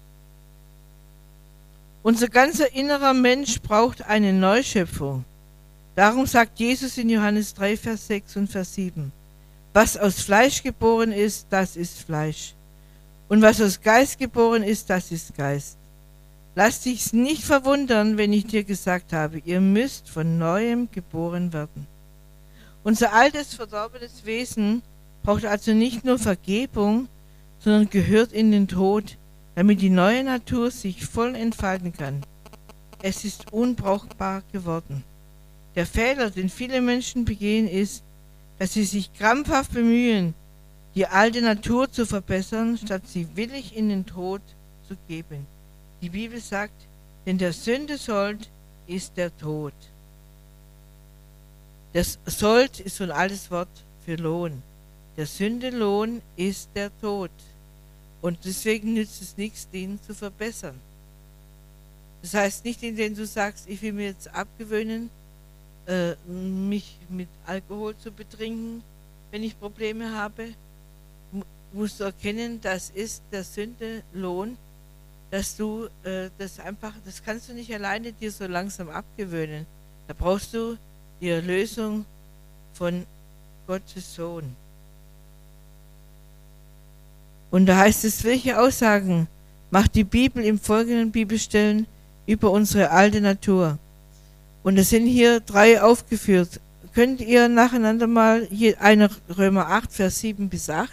Unser ganzer innerer Mensch braucht eine Neuschöpfung. Darum sagt Jesus in Johannes drei, Vers sechs und Vers sieben, was aus Fleisch geboren ist, das ist Fleisch. Und was aus Geist geboren ist, das ist Geist. Lass dich nicht verwundern, wenn ich dir gesagt habe, ihr müsst von Neuem geboren werden. Unser altes, verdorbenes Wesen braucht also nicht nur Vergebung, sondern gehört in den Tod, damit die neue Natur sich voll entfalten kann. Es ist unbrauchbar geworden. Der Fehler, den viele Menschen begehen, ist, dass sie sich krampfhaft bemühen, die alte Natur zu verbessern, statt sie willig in den Tod zu geben. Die Bibel sagt, denn der Sünde Sold ist der Tod. Das Sold ist so ein altes Wort für Lohn. Der Sünde Lohn ist der Tod. Und deswegen nützt es nichts, den zu verbessern. Das heißt nicht, indem du sagst, ich will mir jetzt abgewöhnen, äh, mich mit Alkohol zu betrinken, wenn ich Probleme habe. Musst du erkennen, das ist der Sünde Lohn, dass du äh, das einfach, das kannst du nicht alleine dir so langsam abgewöhnen. Da brauchst du die Erlösung von Gottes Sohn. Und da heißt es, welche Aussagen macht die Bibel im folgenden Bibelstellen über unsere alte Natur? Und es sind hier drei aufgeführt. Könnt ihr nacheinander mal, hier einer Römer acht, Vers sieben bis acht,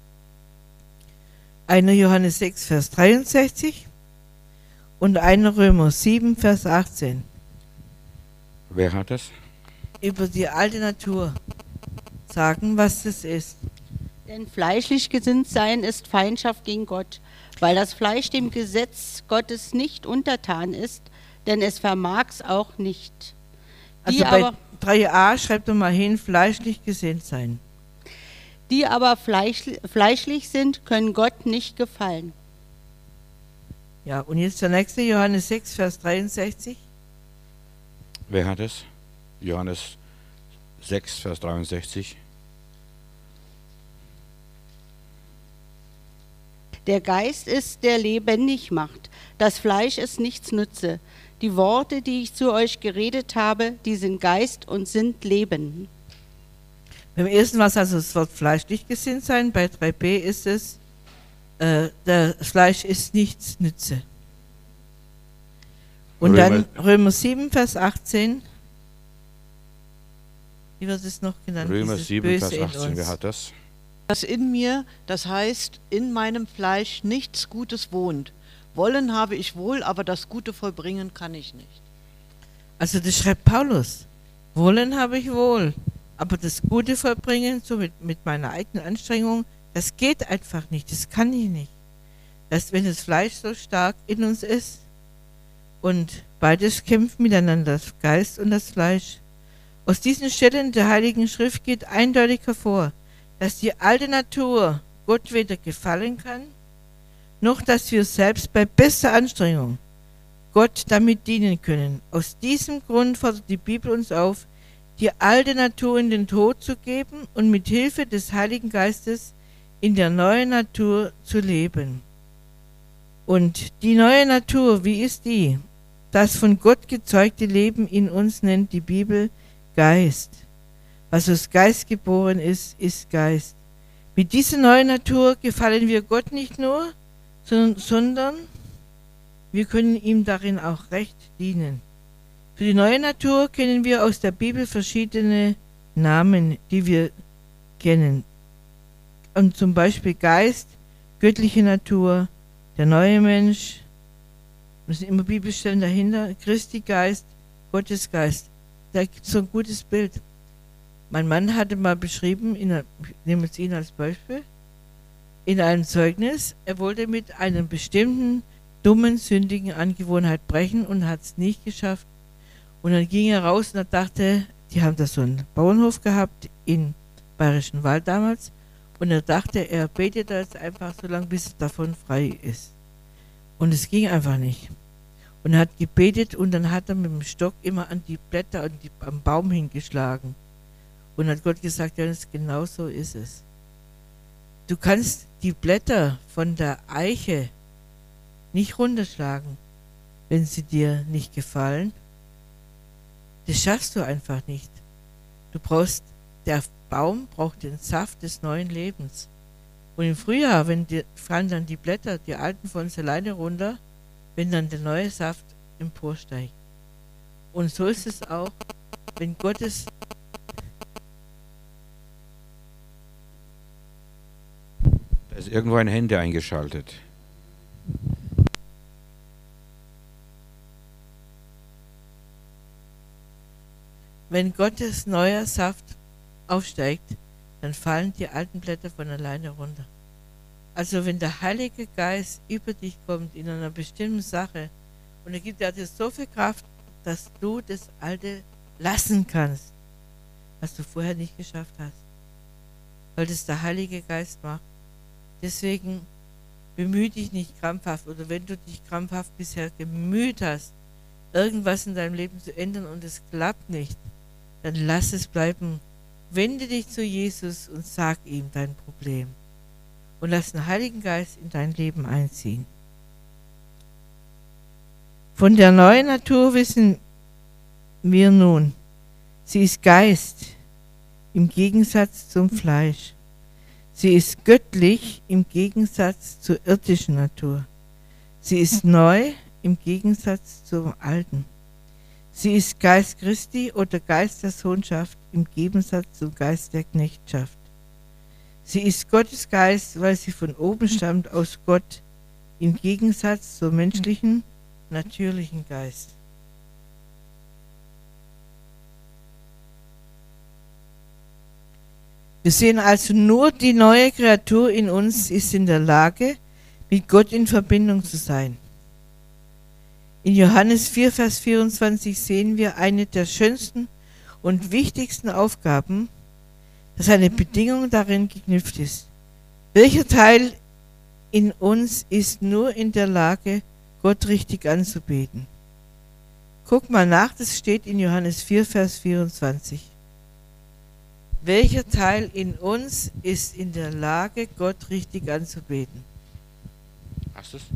einer Johannes sechs, Vers dreiundsechzig und einer Römer sieben, Vers achtzehn. Wer hat das? Über die alte Natur sagen, was das ist. Denn fleischlich gesinnt sein ist Feindschaft gegen Gott, weil das Fleisch dem Gesetz Gottes nicht untertan ist, denn es vermag's auch nicht. Die Also bei aber, drei a schreibt doch mal hin, fleischlich gesinnt sein. die aber fleisch, fleischlich sind, können Gott nicht gefallen. Ja, und jetzt der nächste, Johannes sechs, Vers dreiundsechzig. Wer hat es? Johannes sechs, Vers dreiundsechzig. Der Geist ist, der lebendig macht. Das Fleisch ist nichts nütze. Die Worte, die ich zu euch geredet habe, die sind Geist und sind Leben. Beim ersten war es also das Wort fleischlich gesinnt sein, bei drei b ist es, äh, das Fleisch ist nichts nütze. Und Römer, dann Römer sieben, Vers achtzehn. Wie wird es noch genannt? Römer Dieses sieben, Böse Vers in achtzehn, uns. wer hat das? Das in mir, das heißt, in meinem Fleisch nichts Gutes wohnt. Wollen habe ich wohl, aber das Gute vollbringen kann ich nicht. Also das schreibt Paulus. Wollen habe ich wohl, aber das Gute vollbringen, so mit, mit meiner eigenen Anstrengung, das geht einfach nicht, das kann ich nicht. Dass wenn das Fleisch so stark in uns ist und beides kämpft miteinander, das Geist und das Fleisch. Aus diesen Stellen der Heiligen Schrift geht eindeutig hervor, dass die alte Natur Gott weder gefallen kann, noch dass wir selbst bei bester Anstrengung Gott damit dienen können. Aus diesem Grund fordert die Bibel uns auf, die alte Natur in den Tod zu geben und mit Hilfe des Heiligen Geistes in der neuen Natur zu leben. Und die neue Natur, wie ist die? Das von Gott gezeugte Leben in uns nennt die Bibel Geist. Was aus Geist geboren ist, ist Geist. Mit dieser neuen Natur gefallen wir Gott nicht nur, sondern wir können ihm darin auch recht dienen. Für die neue Natur kennen wir aus der Bibel verschiedene Namen, die wir kennen. Und zum Beispiel Geist, göttliche Natur, der neue Mensch, das sind immer Bibelstellen dahinter, Christi Geist, Gottes Geist. Da gibt es so ein gutes Bild. Mein Mann hatte mal beschrieben, in, ich nehme jetzt ihn als Beispiel, in einem Zeugnis, er wollte mit einer bestimmten dummen, sündigen Angewohnheit brechen und hat es nicht geschafft. Und dann ging er raus und er dachte, die haben da so einen Bauernhof gehabt im Bayerischen Wald damals, und er dachte, er betet da jetzt einfach so lange, bis er davon frei ist. Und es ging einfach nicht. Und er hat gebetet und dann hat er mit dem Stock immer an die Blätter und die, am Baum hingeschlagen. Und hat Gott gesagt, ja, genau so ist es. Du kannst die Blätter von der Eiche nicht runterschlagen, wenn sie dir nicht gefallen. Das schaffst du einfach nicht. Du brauchst, der Baum braucht den Saft des neuen Lebens. Und im Frühjahr, wenn die, fallen dann die Blätter, die alten von uns alleine runter, wenn dann der neue Saft emporsteigt. Und so ist es auch, wenn Gottes Da ist irgendwo ein Handy eingeschaltet. Wenn Gottes neuer Saft aufsteigt, dann fallen die alten Blätter von alleine runter. Also wenn der Heilige Geist über dich kommt in einer bestimmten Sache und er gibt dir so viel Kraft, dass du das Alte lassen kannst, was du vorher nicht geschafft hast. Weil das der Heilige Geist macht. Deswegen bemühe dich nicht krampfhaft, oder wenn du dich krampfhaft bisher gemüht hast, irgendwas in deinem Leben zu ändern und es klappt nicht, dann lass es bleiben. Wende dich zu Jesus und sag ihm dein Problem. Und lass den Heiligen Geist in dein Leben einziehen. Von der neuen Natur wissen wir nun, sie ist Geist im Gegensatz zum Fleisch. Sie ist göttlich im Gegensatz zur irdischen Natur. Sie ist neu im Gegensatz zum Alten. Sie ist Geist Christi oder Geist der Sohnschaft im Gegensatz zum Geist der Knechtschaft. Sie ist Gottes Geist, weil sie von oben stammt aus Gott, im Gegensatz zum menschlichen, natürlichen Geist. Wir sehen also nur, die neue Kreatur in uns ist in der Lage, mit Gott in Verbindung zu sein. In Johannes vier, Vers vierundzwanzig sehen wir eine der schönsten und wichtigsten Aufgaben, dass eine Bedingung darin geknüpft ist. Welcher Teil in uns ist nur in der Lage, Gott richtig anzubeten? Guck mal nach, das steht in Johannes vier, Vers vierundzwanzig. Welcher Teil in uns ist in der Lage, Gott richtig anzubeten? Hast du es?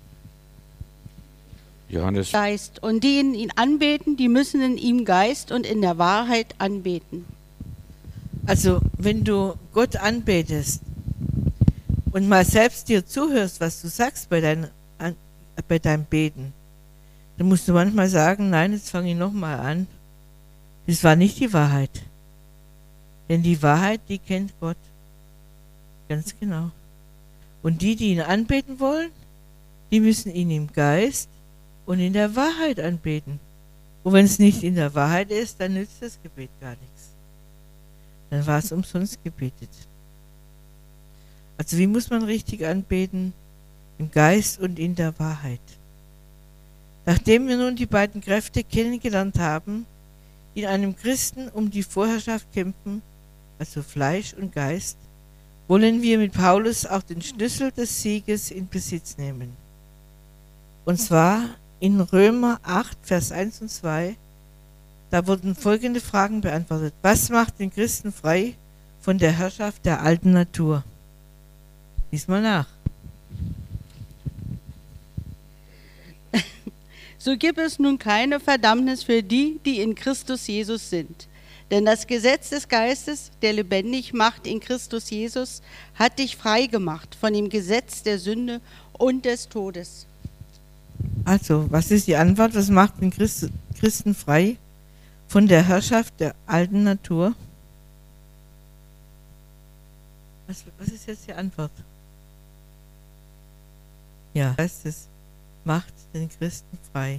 Johannes. Geist. Und die ihn anbeten, die müssen in ihm Geist und in der Wahrheit anbeten. Also, wenn du Gott anbetest und mal selbst dir zuhörst, was du sagst bei, dein, an, bei deinem Beten, dann musst du manchmal sagen, nein, jetzt fange ich nochmal an. Das war nicht die Wahrheit. Denn die Wahrheit, die kennt Gott. Ganz genau. Und die, die ihn anbeten wollen, die müssen ihn im Geist und in der Wahrheit anbeten. Und wenn es nicht in der Wahrheit ist, dann nützt das Gebet gar nichts. Dann war es umsonst gebetet. Also wie muss man richtig anbeten? Im Geist und in der Wahrheit. Nachdem wir nun die beiden Kräfte kennengelernt haben, die in einem Christen um die Vorherrschaft kämpfen, also Fleisch und Geist, wollen wir mit Paulus auch den Schlüssel des Sieges in Besitz nehmen. Und zwar in Römer acht, Vers eins und zwei, da wurden folgende Fragen beantwortet. Was macht den Christen frei von der Herrschaft der alten Natur? Lies mal nach. So gibt es nun keine Verdammnis für die, die in Christus Jesus sind. Denn das Gesetz des Geistes, der lebendig macht in Christus Jesus, hat dich frei gemacht von dem Gesetz der Sünde und des Todes. Also, was ist die Antwort? Was macht den Christ, Christen frei von der Herrschaft der alten Natur? Was, was ist jetzt die Antwort? Ja, Geistes macht den Christen frei.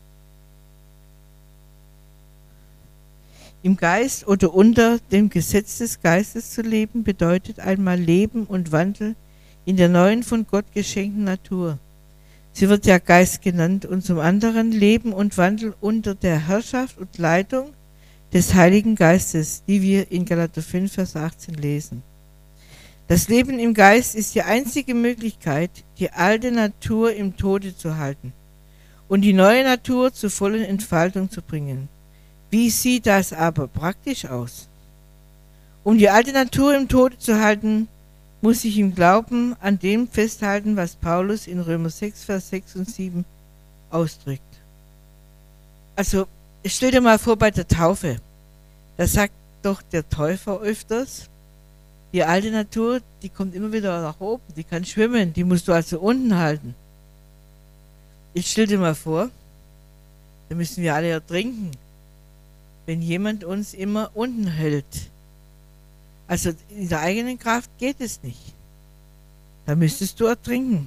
Im Geist oder unter dem Gesetz des Geistes zu leben, bedeutet einmal Leben und Wandel in der neuen von Gott geschenkten Natur. Sie wird ja Geist genannt, und zum anderen Leben und Wandel unter der Herrschaft und Leitung des Heiligen Geistes, die wir in Galater fünf, Vers achtzehn lesen. Das Leben im Geist ist die einzige Möglichkeit, die alte Natur im Tode zu halten und die neue Natur zur vollen Entfaltung zu bringen. Wie sieht das aber praktisch aus? Um die alte Natur im Tode zu halten, muss ich im Glauben an dem festhalten, was Paulus in Römer sechs, Vers sechs und sieben ausdrückt. Also, stell dir mal vor bei der Taufe, da sagt doch der Täufer öfters, die alte Natur, die kommt immer wieder nach oben, die kann schwimmen, die musst du also unten halten. Ich stell dir mal vor, da müssen wir alle ertrinken, wenn jemand uns immer unten hält. Also in der eigenen Kraft geht es nicht. Da müsstest du ertrinken.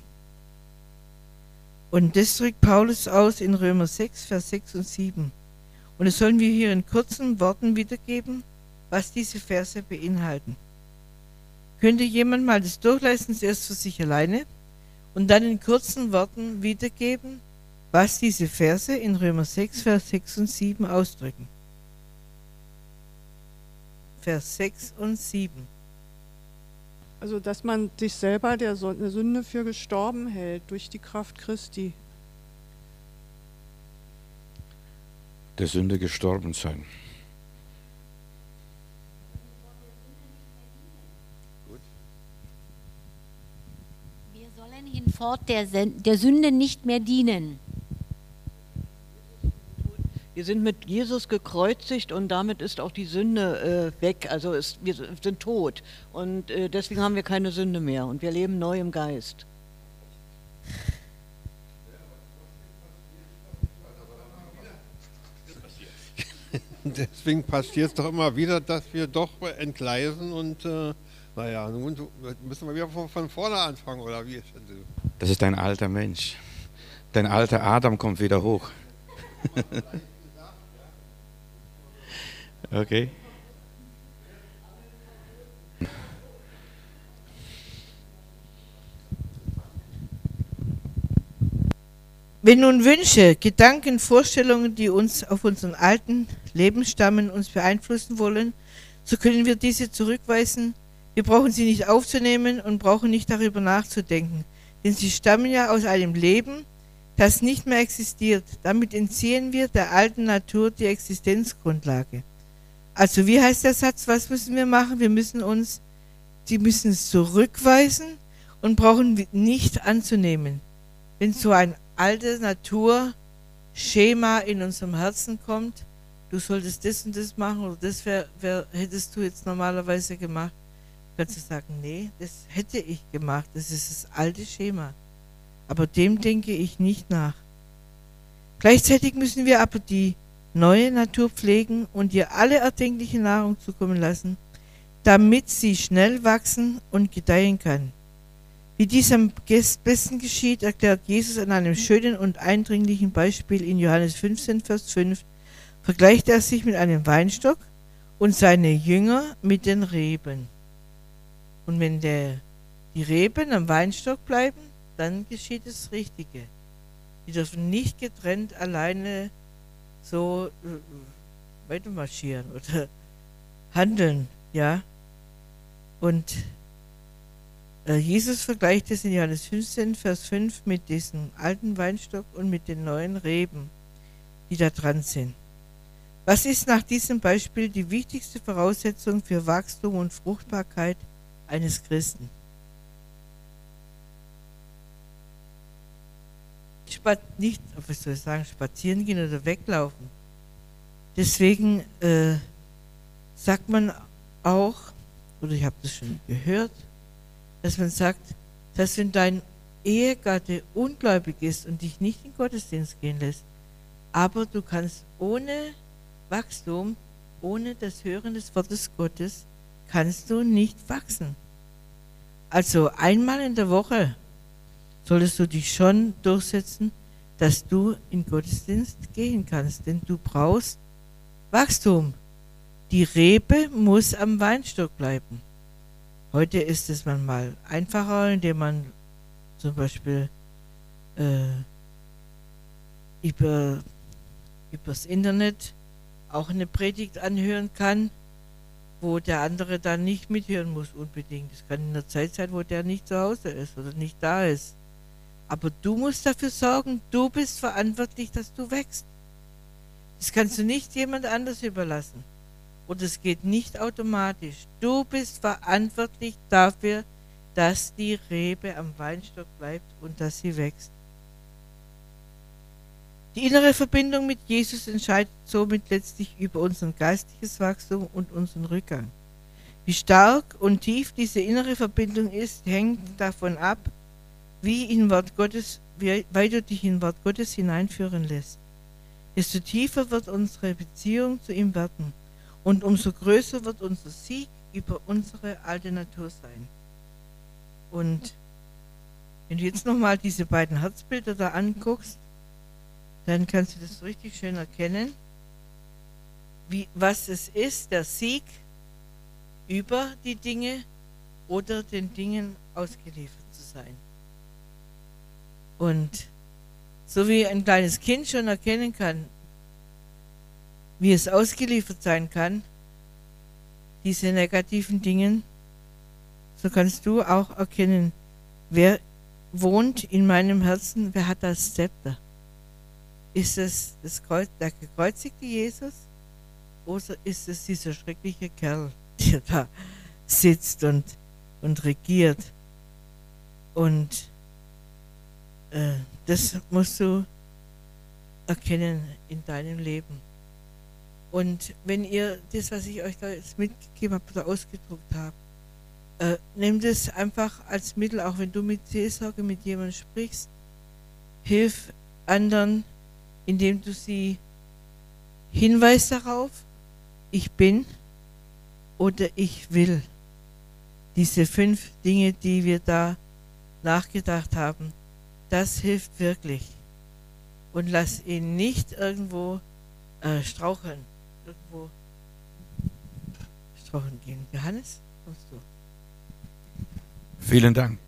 Und das drückt Paulus aus in Römer sechs, Vers sechs und sieben. Und das sollen wir hier in kurzen Worten wiedergeben, was diese Verse beinhalten. Könnte jemand mal das durchlesen, zuerst für sich alleine, und dann in kurzen Worten wiedergeben, was diese Verse in Römer sechs, Vers sechs und sieben ausdrücken? Vers sechs und sieben. Also, dass man sich selber der Sünde für gestorben hält durch die Kraft Christi. Der Sünde gestorben sein. Wir sollen hinfort der, der Sünde nicht mehr dienen. Wir sind mit Jesus gekreuzigt und damit ist auch die Sünde äh, weg. Also ist, wir sind tot und äh, deswegen haben wir keine Sünde mehr und wir leben neu im Geist. Deswegen passiert es doch immer wieder, dass wir doch entgleisen und äh, naja, nun müssen wir wieder von, von vorne anfangen, oder wie ist das? Das ist dein alter Mensch. Dein alter Adam kommt wieder hoch. Okay. Wenn nun Wünsche, Gedanken, Vorstellungen, die uns auf unseren alten Lebensstammen uns beeinflussen wollen, so können wir diese zurückweisen. Wir brauchen sie nicht aufzunehmen und brauchen nicht darüber nachzudenken, denn sie stammen ja aus einem Leben, das nicht mehr existiert. Damit entziehen wir der alten Natur die Existenzgrundlage. Also wie heißt der Satz, was müssen wir machen? Wir müssen uns, sie müssen es zurückweisen und brauchen nicht anzunehmen. Wenn so ein altes Naturschema in unserem Herzen kommt, du solltest das und das machen oder das wär, wär, hättest du jetzt normalerweise gemacht, kannst du sagen, nee, das hätte ich gemacht, das ist das alte Schema. Aber dem denke ich nicht nach. Gleichzeitig müssen wir aber die neue Natur pflegen und ihr alle erdenkliche Nahrung zukommen lassen, damit sie schnell wachsen und gedeihen kann. Wie dies am besten geschieht, erklärt Jesus an einem schönen und eindringlichen Beispiel in Johannes fünfzehn, Vers fünf, vergleicht er sich mit einem Weinstock und seine Jünger mit den Reben. Und wenn der, die Reben am Weinstock bleiben, dann geschieht das Richtige. Die dürfen nicht getrennt alleine so äh, weitermarschieren oder handeln, ja. Und äh, Jesus vergleicht es in Johannes fünfzehn, Vers fünf mit diesem alten Weinstock und mit den neuen Reben, die da dran sind. Was ist nach diesem Beispiel die wichtigste Voraussetzung für Wachstum und Fruchtbarkeit eines Christen? Nicht, was soll ich sagen, spazieren gehen oder weglaufen. Deswegen äh, sagt man auch, oder ich habe das schon gehört, dass man sagt, dass wenn dein Ehegatte ungläubig ist und dich nicht in den Gottesdienst gehen lässt, aber du kannst ohne Wachstum, ohne das Hören des Wortes Gottes, kannst du nicht wachsen. Also einmal in der Woche solltest du dich schon durchsetzen, dass du in den Gottesdienst gehen kannst, denn du brauchst Wachstum. Die Rebe muss am Weinstock bleiben. Heute ist es manchmal einfacher, indem man zum Beispiel äh, über übers Internet auch eine Predigt anhören kann, wo der andere dann nicht mithören muss unbedingt. Es kann in der Zeit sein, wo der nicht zu Hause ist oder nicht da ist. Aber du musst dafür sorgen, du bist verantwortlich, dass du wächst. Das kannst du nicht jemand anders überlassen. Und es geht nicht automatisch. Du bist verantwortlich dafür, dass die Rebe am Weinstock bleibt und dass sie wächst. Die innere Verbindung mit Jesus entscheidet somit letztlich über unser geistliches Wachstum und unseren Rückgang. Wie stark und tief diese innere Verbindung ist, hängt davon ab, wie, in Wort Gottes, wie weit du dich in Wort Gottes hineinführen lässt. Desto tiefer wird unsere Beziehung zu ihm werden und umso größer wird unser Sieg über unsere alte Natur sein. Und wenn du jetzt nochmal diese beiden Herzbilder da anguckst, dann kannst du das richtig schön erkennen, wie, was es ist, der Sieg über die Dinge oder den Dingen ausgeliefert zu sein. Und so wie ein kleines Kind schon erkennen kann, wie es ausgeliefert sein kann, diese negativen Dinge, so kannst du auch erkennen, wer wohnt in meinem Herzen, wer hat das Zepter. Ist es das Kreuz, der gekreuzigte Jesus oder ist es dieser schreckliche Kerl, der da sitzt und, und regiert? Und äh, das musst du erkennen in deinem Leben. Und wenn ihr das, was ich euch da jetzt mitgegeben habe oder ausgedruckt habe, äh, nehmt es einfach als Mittel, auch wenn du mit Seelsorge mit jemandem sprichst, hilf anderen, indem du sie hinweist darauf, ich bin oder ich will. Diese fünf Dinge, die wir da nachgedacht haben, das hilft wirklich. Und lass ihn nicht irgendwo äh, straucheln, irgendwo straucheln gehen. Johannes, kommst du? Vielen Dank.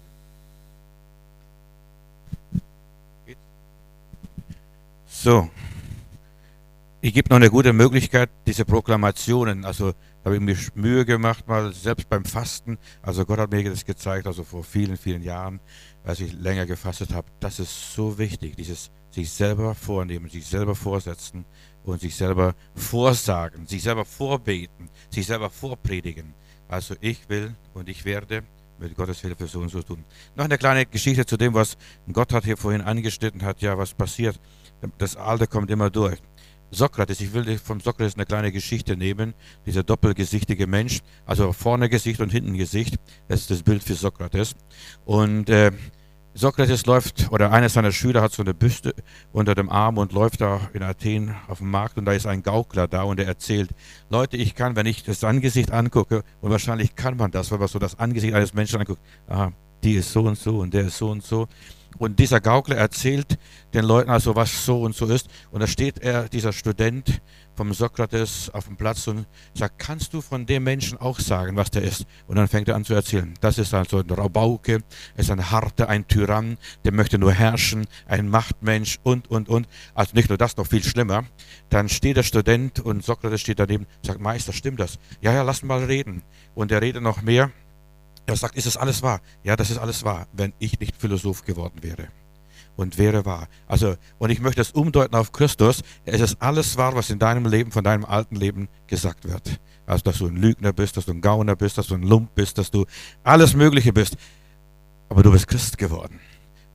So, ich gebe noch eine gute Möglichkeit, diese Proklamationen, also da habe ich mir Mühe gemacht, mal selbst beim Fasten, also Gott hat mir das gezeigt, also vor vielen, vielen Jahren, als ich länger gefastet habe, das ist so wichtig, dieses sich selber vornehmen, sich selber vorsetzen und sich selber vorsagen, sich selber vorbeten, sich selber vorpredigen. Also ich will und ich werde mit Gottes Hilfe so und so tun. Noch eine kleine Geschichte zu dem, was Gott hat hier vorhin angeschnitten hat, ja, was passiert. Das Alte kommt immer durch. Sokrates, ich will vom Sokrates eine kleine Geschichte nehmen, dieser doppelgesichtige Mensch, also vorne Gesicht und hinten Gesicht, das ist das Bild für Sokrates. Und äh, Sokrates läuft, oder einer seiner Schüler hat so eine Büste unter dem Arm und läuft da in Athen auf dem Markt und da ist ein Gaukler da und er erzählt, Leute, ich kann, wenn ich das Angesicht angucke, und wahrscheinlich kann man das, wenn man so das Angesicht eines Menschen anguckt, aha, die ist so und so und der ist so und so. Und dieser Gaukler erzählt den Leuten also, was so und so ist. Und da steht er, dieser Student vom Sokrates, auf dem Platz und sagt, kannst du von dem Menschen auch sagen, was der ist? Und dann fängt er an zu erzählen. Das ist also ein Rabauke, ist ein Harter, ein Tyrann, der möchte nur herrschen, ein Machtmensch und, und, und. Also nicht nur das, noch viel schlimmer. Dann steht der Student und Sokrates steht daneben und sagt, Meister, stimmt das? Ja, ja, lass mal reden. Und er redet noch mehr. Er sagt, ist das alles wahr? Ja, das ist alles wahr, wenn ich nicht Philosoph geworden wäre. Und wäre wahr. Also, und ich möchte das umdeuten auf Christus. Es ist alles wahr, was in deinem Leben, von deinem alten Leben gesagt wird. Also, dass du ein Lügner bist, dass du ein Gauner bist, dass du ein Lump bist, dass du alles Mögliche bist. Aber du bist Christ geworden.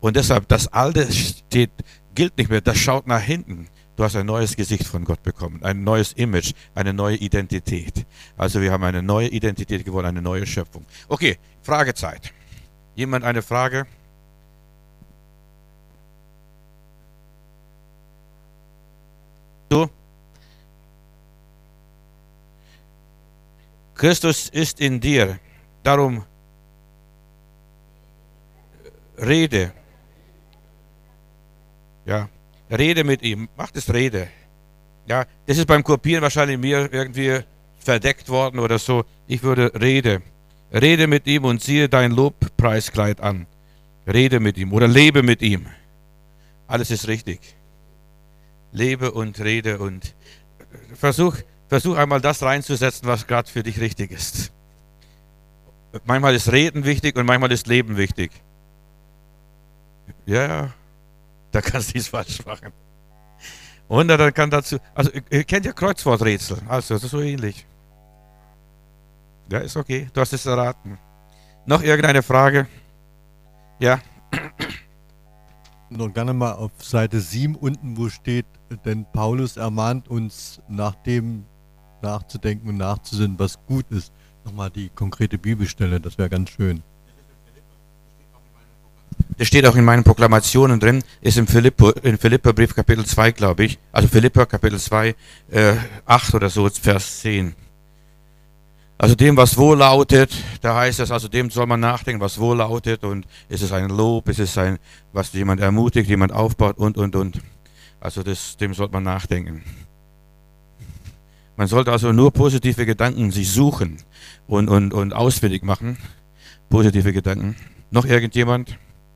Und deshalb, das Alte steht, gilt nicht mehr, das schaut nach hinten. Du hast ein neues Gesicht von Gott bekommen, ein neues Image, eine neue Identität. Also wir haben eine neue Identität gewonnen, eine neue Schöpfung. Okay, Fragezeit. Jemand eine Frage? Du? Christus ist in dir, darum rede. Ja, rede mit ihm, mach das Rede. Ja, das ist beim Kopieren wahrscheinlich mir irgendwie verdeckt worden oder so. Ich würde rede. Rede mit ihm und ziehe dein Lobpreiskleid an. Rede mit ihm oder lebe mit ihm. Alles ist richtig. Lebe und rede und versuch, versuch einmal das reinzusetzen, was gerade für dich richtig ist. Manchmal ist Reden wichtig und manchmal ist Leben wichtig. Ja, da kannst du nichts falsch machen. Und dann kann dazu, also ihr kennt ja Kreuzworträtsel, also das ist so ähnlich. Ja, ist okay, du hast es erraten. Noch irgendeine Frage? Ja. Noch gerne mal auf Seite sieben unten, wo steht, denn Paulus ermahnt uns, nach dem nachzudenken und nachzusinnen, was gut ist. Nochmal die konkrete Bibelstelle, das wäre ganz schön. Das steht auch in meinen Proklamationen drin, ist im Philippo, in Philipperbrief Kapitel zwei, glaube ich. Also Philipper Kapitel zwei, äh, acht oder so, Vers zehn. Also dem, was wohl lautet, da heißt es, also dem soll man nachdenken, was wohl lautet. Und ist es ein Lob, ist es ein, was jemand ermutigt, jemand aufbaut und, und, und. Also das, dem sollte man nachdenken. Man sollte also nur positive Gedanken sich suchen und, und, und ausfindig machen. Positive Gedanken. Noch irgendjemand?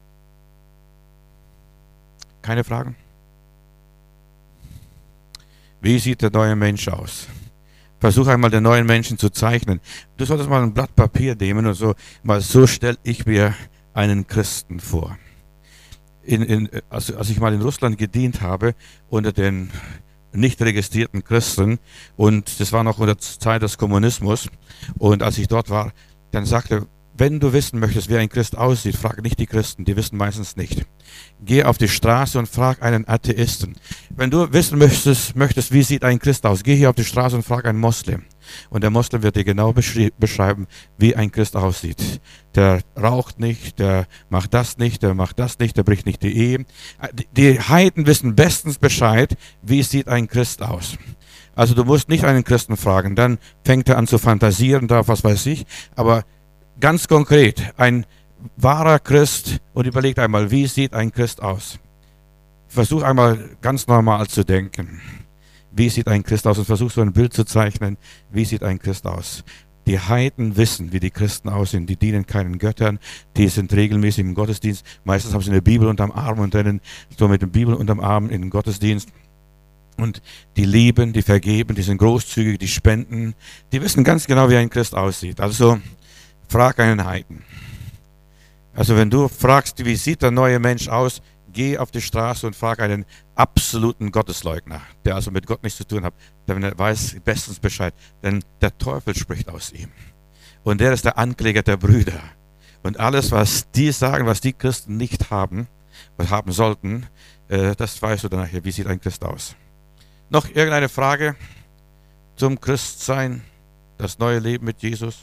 Keine Fragen? Wie sieht der neue Mensch aus? Versuch einmal den neuen Menschen zu zeichnen. Du solltest mal ein Blatt Papier nehmen und so, mal so stelle ich mir einen Christen vor. In, in, also, als ich mal in Russland gedient habe, unter den nicht registrierten Christen, und das war noch unter der Zeit des Kommunismus, und als ich dort war, dann sagte, wenn du wissen möchtest, wie ein Christ aussieht, frag nicht die Christen, die wissen meistens nicht. Geh auf die Straße und frag einen Atheisten. Wenn du wissen möchtest, möchtest, wie sieht ein Christ aus, geh hier auf die Straße und frag einen Moslem. Und der Moslem wird dir genau beschreiben, wie ein Christ aussieht. Der raucht nicht, der macht das nicht, der macht das nicht, der bricht nicht die Ehe. Die Heiden wissen bestens Bescheid, wie sieht ein Christ aus. Also du musst nicht einen Christen fragen, dann fängt er an zu fantasieren, da was weiß ich, aber ganz konkret, ein wahrer Christ, und überlegt einmal, wie sieht ein Christ aus? Versuch einmal ganz normal zu denken. Wie sieht ein Christ aus? Und versuch so ein Bild zu zeichnen, wie sieht ein Christ aus? Die Heiden wissen, wie die Christen aussehen. Die dienen keinen Göttern, die sind regelmäßig im Gottesdienst. Meistens haben sie eine Bibel unterm Arm und rennen so mit der Bibel unterm Arm in den Gottesdienst. Und die lieben, die vergeben, die sind großzügig, die spenden. Die wissen ganz genau, wie ein Christ aussieht. Also frag einen Heiden. Also wenn du fragst, wie sieht der neue Mensch aus, geh auf die Straße und frag einen absoluten Gottesleugner, der also mit Gott nichts zu tun hat, der weiß bestens Bescheid, denn der Teufel spricht aus ihm. Und der ist der Ankläger der Brüder. Und alles, was die sagen, was die Christen nicht haben, was haben sollten, äh, das weißt du dann nachher, wie sieht ein Christ aus. Noch irgendeine Frage zum Christsein, das neue Leben mit Jesus?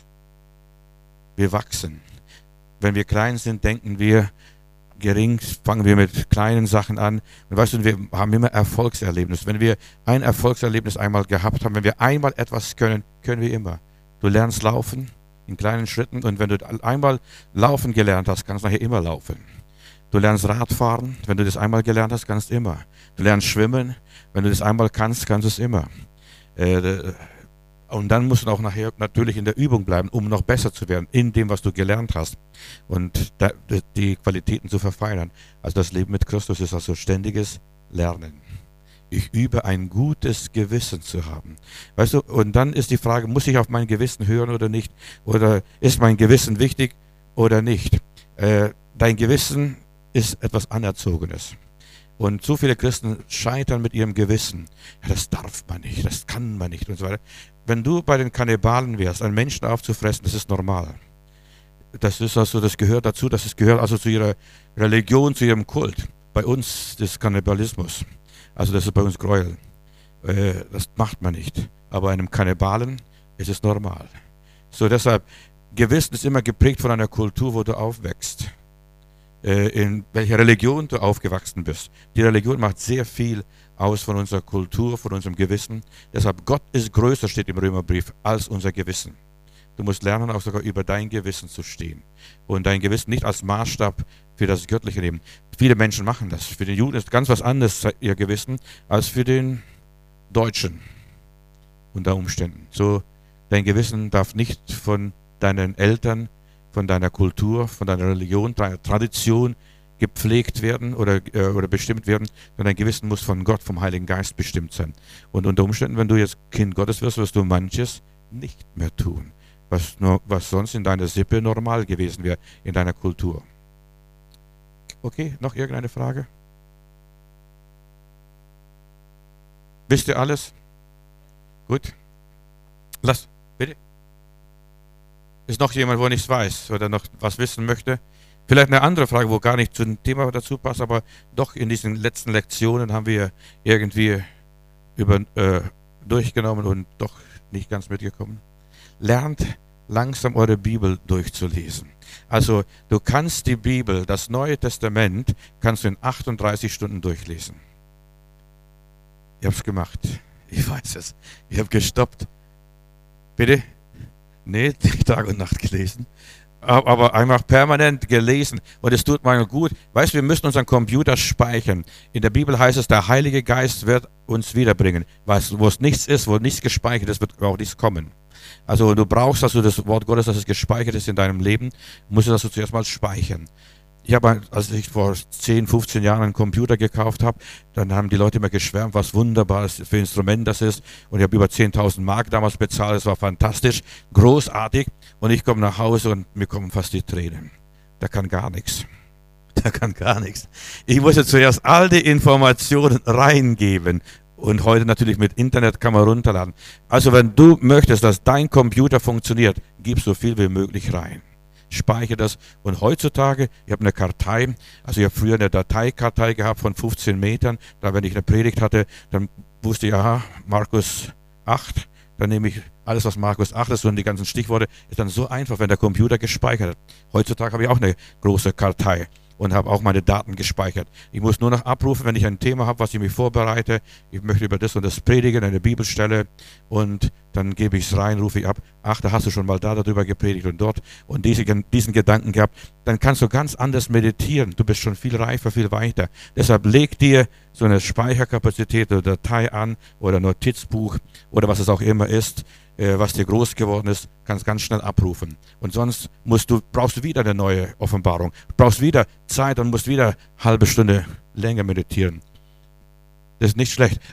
Wir wachsen. Wenn wir klein sind, denken wir gering, fangen wir mit kleinen Sachen an. Und weißt du, wir haben immer Erfolgserlebnisse. Wenn wir ein Erfolgserlebnis einmal gehabt haben, wenn wir einmal etwas können, können wir immer. Du lernst laufen in kleinen Schritten, und wenn du einmal laufen gelernt hast, kannst du nachher immer laufen. Du lernst Radfahren, wenn du das einmal gelernt hast, kannst du immer. Du lernst schwimmen, wenn du das einmal kannst, kannst du es immer. Äh, Und dann musst du auch nachher natürlich in der Übung bleiben, um noch besser zu werden in dem, was du gelernt hast, und da, die Qualitäten zu verfeinern. Also das Leben mit Christus ist also ständiges Lernen. Ich übe ein gutes Gewissen zu haben. Weißt du, und dann ist die Frage, muss ich auf mein Gewissen hören oder nicht? Oder ist mein Gewissen wichtig oder nicht? Äh, dein Gewissen ist etwas Anerzogenes. Und so viele Christen scheitern mit ihrem Gewissen. Ja, das darf man nicht, das kann man nicht und so weiter. Wenn du bei den Kannibalen wärst, einen Menschen aufzufressen, das ist normal. das ist also, das gehört dazu, das ist, gehört also zu ihrer Religion, zu ihrem Kult. Bei uns ist Kannibalismus. Also das ist bei uns Gräuel. Äh, das macht man nicht. Aber einem Kannibalen ist es normal. So, deshalb, Gewissen ist immer geprägt von einer Kultur, wo du aufwächst. Äh, in welcher Religion du aufgewachsen bist. Die Religion macht sehr viel aus von unserer Kultur, von unserem Gewissen. Deshalb, Gott ist größer, steht im Römerbrief, als unser Gewissen. Du musst lernen, auch sogar über dein Gewissen zu stehen. Und dein Gewissen nicht als Maßstab für das Göttliche nehmen. Viele Menschen machen das. Für den Juden ist ganz was anderes, ihr Gewissen, als für den Deutschen. Unter Umständen. So, dein Gewissen darf nicht von deinen Eltern, von deiner Kultur, von deiner Religion, deiner Tradition gepflegt werden oder, äh, oder bestimmt werden, sondern dein Gewissen muss von Gott, vom Heiligen Geist bestimmt sein. Und unter Umständen, wenn du jetzt Kind Gottes wirst, wirst du manches nicht mehr tun, was, nur, was sonst in deiner Sippe normal gewesen wäre, in deiner Kultur. Okay, noch irgendeine Frage? Wisst ihr alles? Gut. Lass, bitte. Ist noch jemand, wo nichts weiß oder noch was wissen möchte? Vielleicht eine andere Frage, wo gar nicht zum Thema dazu passt, aber doch in diesen letzten Lektionen haben wir irgendwie über, äh, durchgenommen und doch nicht ganz mitgekommen. Lernt langsam eure Bibel durchzulesen. Also du kannst die Bibel, das Neue Testament, kannst du in achtunddreißig Stunden durchlesen. Ich habe es gemacht. Ich weiß es. Ich habe gestoppt. Bitte? Nee, nicht Tag und Nacht gelesen. Aber einfach permanent gelesen. Und es tut mir gut. Weißt du, wir müssen unseren Computer speichern. In der Bibel heißt es, der Heilige Geist wird uns wiederbringen. Weißt du, wo es nichts ist, wo nichts gespeichert ist, wird auch nichts kommen. Also du brauchst, dass du das Wort Gottes, dass es gespeichert ist in deinem Leben, musst du das zuerst mal speichern. Ich habe, als ich vor zehn, fünfzehn Jahren einen Computer gekauft habe, dann haben die Leute immer geschwärmt, was wunderbares für ein Instrument das ist. Und ich habe über zehntausend Mark damals bezahlt, das war fantastisch, großartig. Und ich komme nach Hause und mir kommen fast die Tränen. Da kann gar nichts. Da kann gar nichts. Ich musste zuerst all die Informationen reingeben. Und heute natürlich mit Internet kann man runterladen. Also wenn du möchtest, dass dein Computer funktioniert, gib so viel wie möglich rein. Speichere das. Und heutzutage, ich habe eine Kartei, also ich habe früher eine Dateikartei gehabt von fünfzehn Metern, da wenn ich eine Predigt hatte, dann wusste ich, aha, Markus acht, dann nehme ich alles, was Markus acht ist und die ganzen Stichworte, ist dann so einfach, wenn der Computer gespeichert hat. Heutzutage habe ich auch eine große Kartei und habe auch meine Daten gespeichert. Ich muss nur noch abrufen, wenn ich ein Thema habe, was ich mich vorbereite. Ich möchte über das und das predigen, eine Bibelstelle, und dann gebe ich es rein, rufe ich ab. Ach, da hast du schon mal da darüber gepredigt und dort und diese, diesen Gedanken gehabt. Dann kannst du ganz anders meditieren. Du bist schon viel reifer, viel weiter. Deshalb leg dir so eine Speicherkapazität oder Datei an oder Notizbuch oder was es auch immer ist, was dir groß geworden ist, kannst ganz schnell abrufen. Und sonst musst du, brauchst du wieder eine neue Offenbarung. Du brauchst wieder Zeit und musst wieder eine halbe Stunde länger meditieren. Das ist nicht schlecht.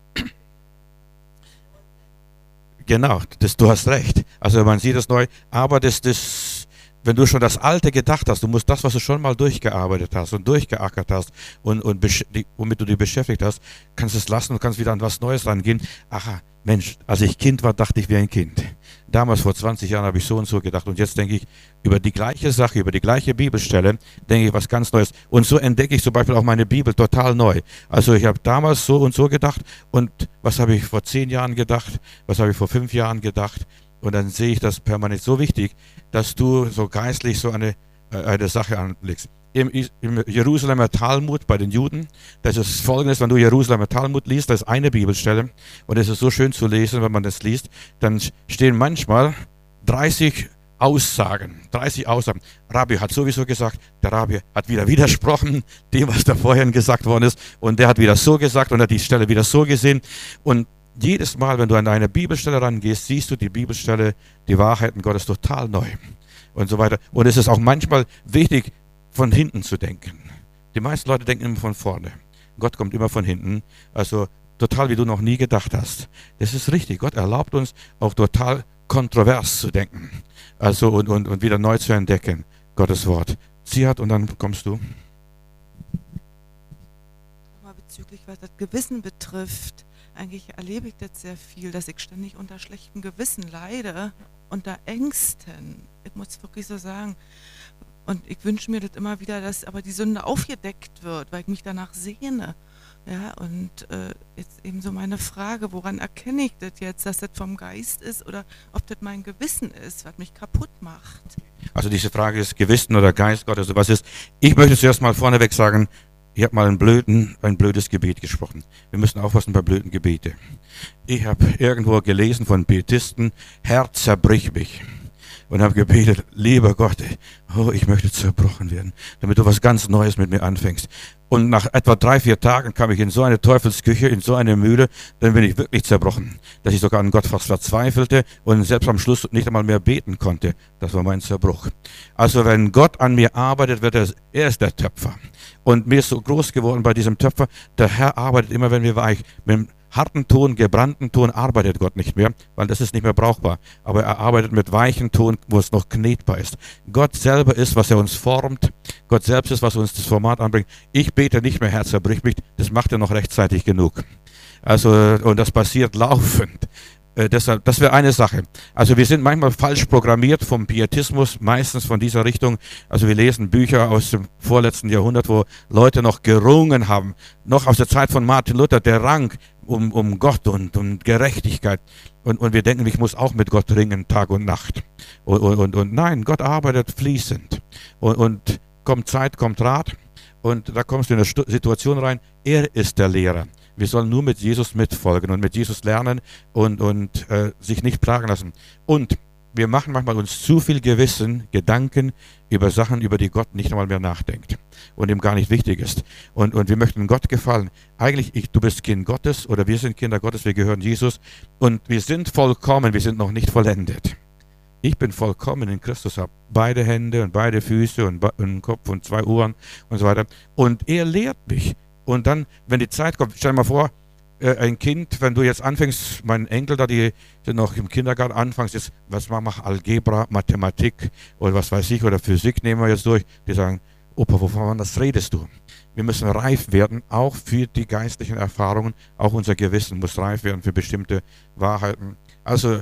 Genau, das, du hast recht. Also man sieht das neu, aber das, das, wenn du schon das Alte gedacht hast, du musst das, was du schon mal durchgearbeitet hast und durchgeackert hast und, und womit du dich beschäftigt hast, kannst es lassen und kannst wieder an was Neues rangehen. Aha, Mensch, als ich Kind war, dachte ich wie ein Kind. Damals, vor zwanzig Jahren, habe ich so und so gedacht. Und jetzt denke ich über die gleiche Sache, über die gleiche Bibelstelle, denke ich was ganz Neues. Und so entdecke ich zum Beispiel auch meine Bibel total neu. Also ich habe damals so und so gedacht. Und was habe ich vor zehn Jahren gedacht? Was habe ich vor fünf Jahren gedacht? Und dann sehe ich das permanent so wichtig, dass du so geistlich so eine, eine Sache anlegst. Im, Im Jerusalemer Talmud bei den Juden, das ist folgendes, wenn du Jerusalemer Talmud liest, das ist eine Bibelstelle und es ist so schön zu lesen, wenn man das liest, dann stehen manchmal dreißig Aussagen, dreißig Aussagen. Rabbi hat sowieso gesagt, der Rabbi hat wieder widersprochen, dem, was da vorhin gesagt worden ist, und der hat wieder so gesagt und hat die Stelle wieder so gesehen. Und jedes Mal, wenn du an eine Bibelstelle rangehst, siehst du die Bibelstelle, die Wahrheiten Gottes total neu und so weiter. Und es ist auch manchmal wichtig, von hinten zu denken. Die meisten Leute denken immer von vorne. Gott kommt immer von hinten. Also total, wie du noch nie gedacht hast. Das ist richtig. Gott erlaubt uns auch total kontrovers zu denken. Also und, und, und wieder neu zu entdecken. Gottes Wort. Ziad, und dann kommst du. Mal bezüglich, was das Gewissen betrifft. eigentlich erlebe ich das sehr viel, dass ich ständig unter schlechtem Gewissen leide, unter Ängsten. Ich muss wirklich so sagen. Und ich wünsche mir das immer wieder, dass aber die Sünde aufgedeckt wird, weil ich mich danach sehne. Ja, und äh, jetzt eben so meine Frage, woran erkenne ich das jetzt, dass das vom Geist ist oder ob das mein Gewissen ist, was mich kaputt macht? Also diese Frage ist Gewissen oder Geist Gottes oder was ist. Ich möchte zuerst mal vorneweg sagen, ich habe mal einen blöden, ein blödes Gebet gesprochen. Wir müssen aufpassen bei blöden Gebete. Ich habe irgendwo gelesen von Pietisten, Herr, zerbrich mich. Und habe gebetet, lieber Gott, oh, ich möchte zerbrochen werden, damit du was ganz Neues mit mir anfängst. Und nach etwa drei, vier Tagen kam ich in so eine Teufelsküche, in so eine Mühle, dann bin ich wirklich zerbrochen, dass ich sogar an Gott fast verzweifelte und selbst am Schluss nicht einmal mehr beten konnte. Das war mein Zerbruch. Also wenn Gott an mir arbeitet, wird er, er ist der Töpfer. Und mir ist so groß geworden bei diesem Töpfer, der Herr arbeitet immer, wenn wir weich, mit dem harten Ton, gebrannten Ton arbeitet Gott nicht mehr, weil das ist nicht mehr brauchbar. Aber er arbeitet mit weichen Ton, wo es noch knetbar ist. Gott selber ist, was er uns formt. Gott selbst ist, was uns das Format anbringt. Ich bete nicht mehr, Herr, zerbrich mich. Das macht er noch rechtzeitig genug. Also, und das passiert laufend. Äh, deshalb, das wäre eine Sache. Also wir sind manchmal falsch programmiert vom Pietismus, meistens von dieser Richtung. Also wir lesen Bücher aus dem vorletzten Jahrhundert, wo Leute noch gerungen haben, noch aus der Zeit von Martin Luther, der Rang um, um Gott und um Gerechtigkeit. Und, und wir denken, ich muss auch mit Gott ringen, Tag und Nacht. Und, und, und, und nein, Gott arbeitet fließend. Und, und kommt Zeit, kommt Rat. Und da kommst du in eine Situation rein, er ist der Lehrer. Wir sollen nur mit Jesus mitfolgen und mit Jesus lernen und, und äh, sich nicht plagen lassen. Und wir machen manchmal uns zu viel Gewissen, Gedanken über Sachen, über die Gott nicht einmal mehr nachdenkt und ihm gar nicht wichtig ist. Und, und wir möchten Gott gefallen. Eigentlich, ich, du bist Kind Gottes oder wir sind Kinder Gottes, wir gehören Jesus und wir sind vollkommen, wir sind noch nicht vollendet. Ich bin vollkommen in Christus, habe beide Hände und beide Füße und einen Kopf und zwei Ohren und so weiter. Und er lehrt mich. Und dann, wenn die Zeit kommt, stell dir mal vor, äh, ein Kind, wenn du jetzt anfängst, mein Enkel da, die sind noch im Kindergarten, anfängst jetzt, was mach, mach Algebra, Mathematik oder was weiß ich, oder Physik nehmen wir jetzt durch, die sagen, Opa, wovon das redest du? Wir müssen reif werden, auch für die geistlichen Erfahrungen, auch unser Gewissen muss reif werden für bestimmte Wahrheiten. Also,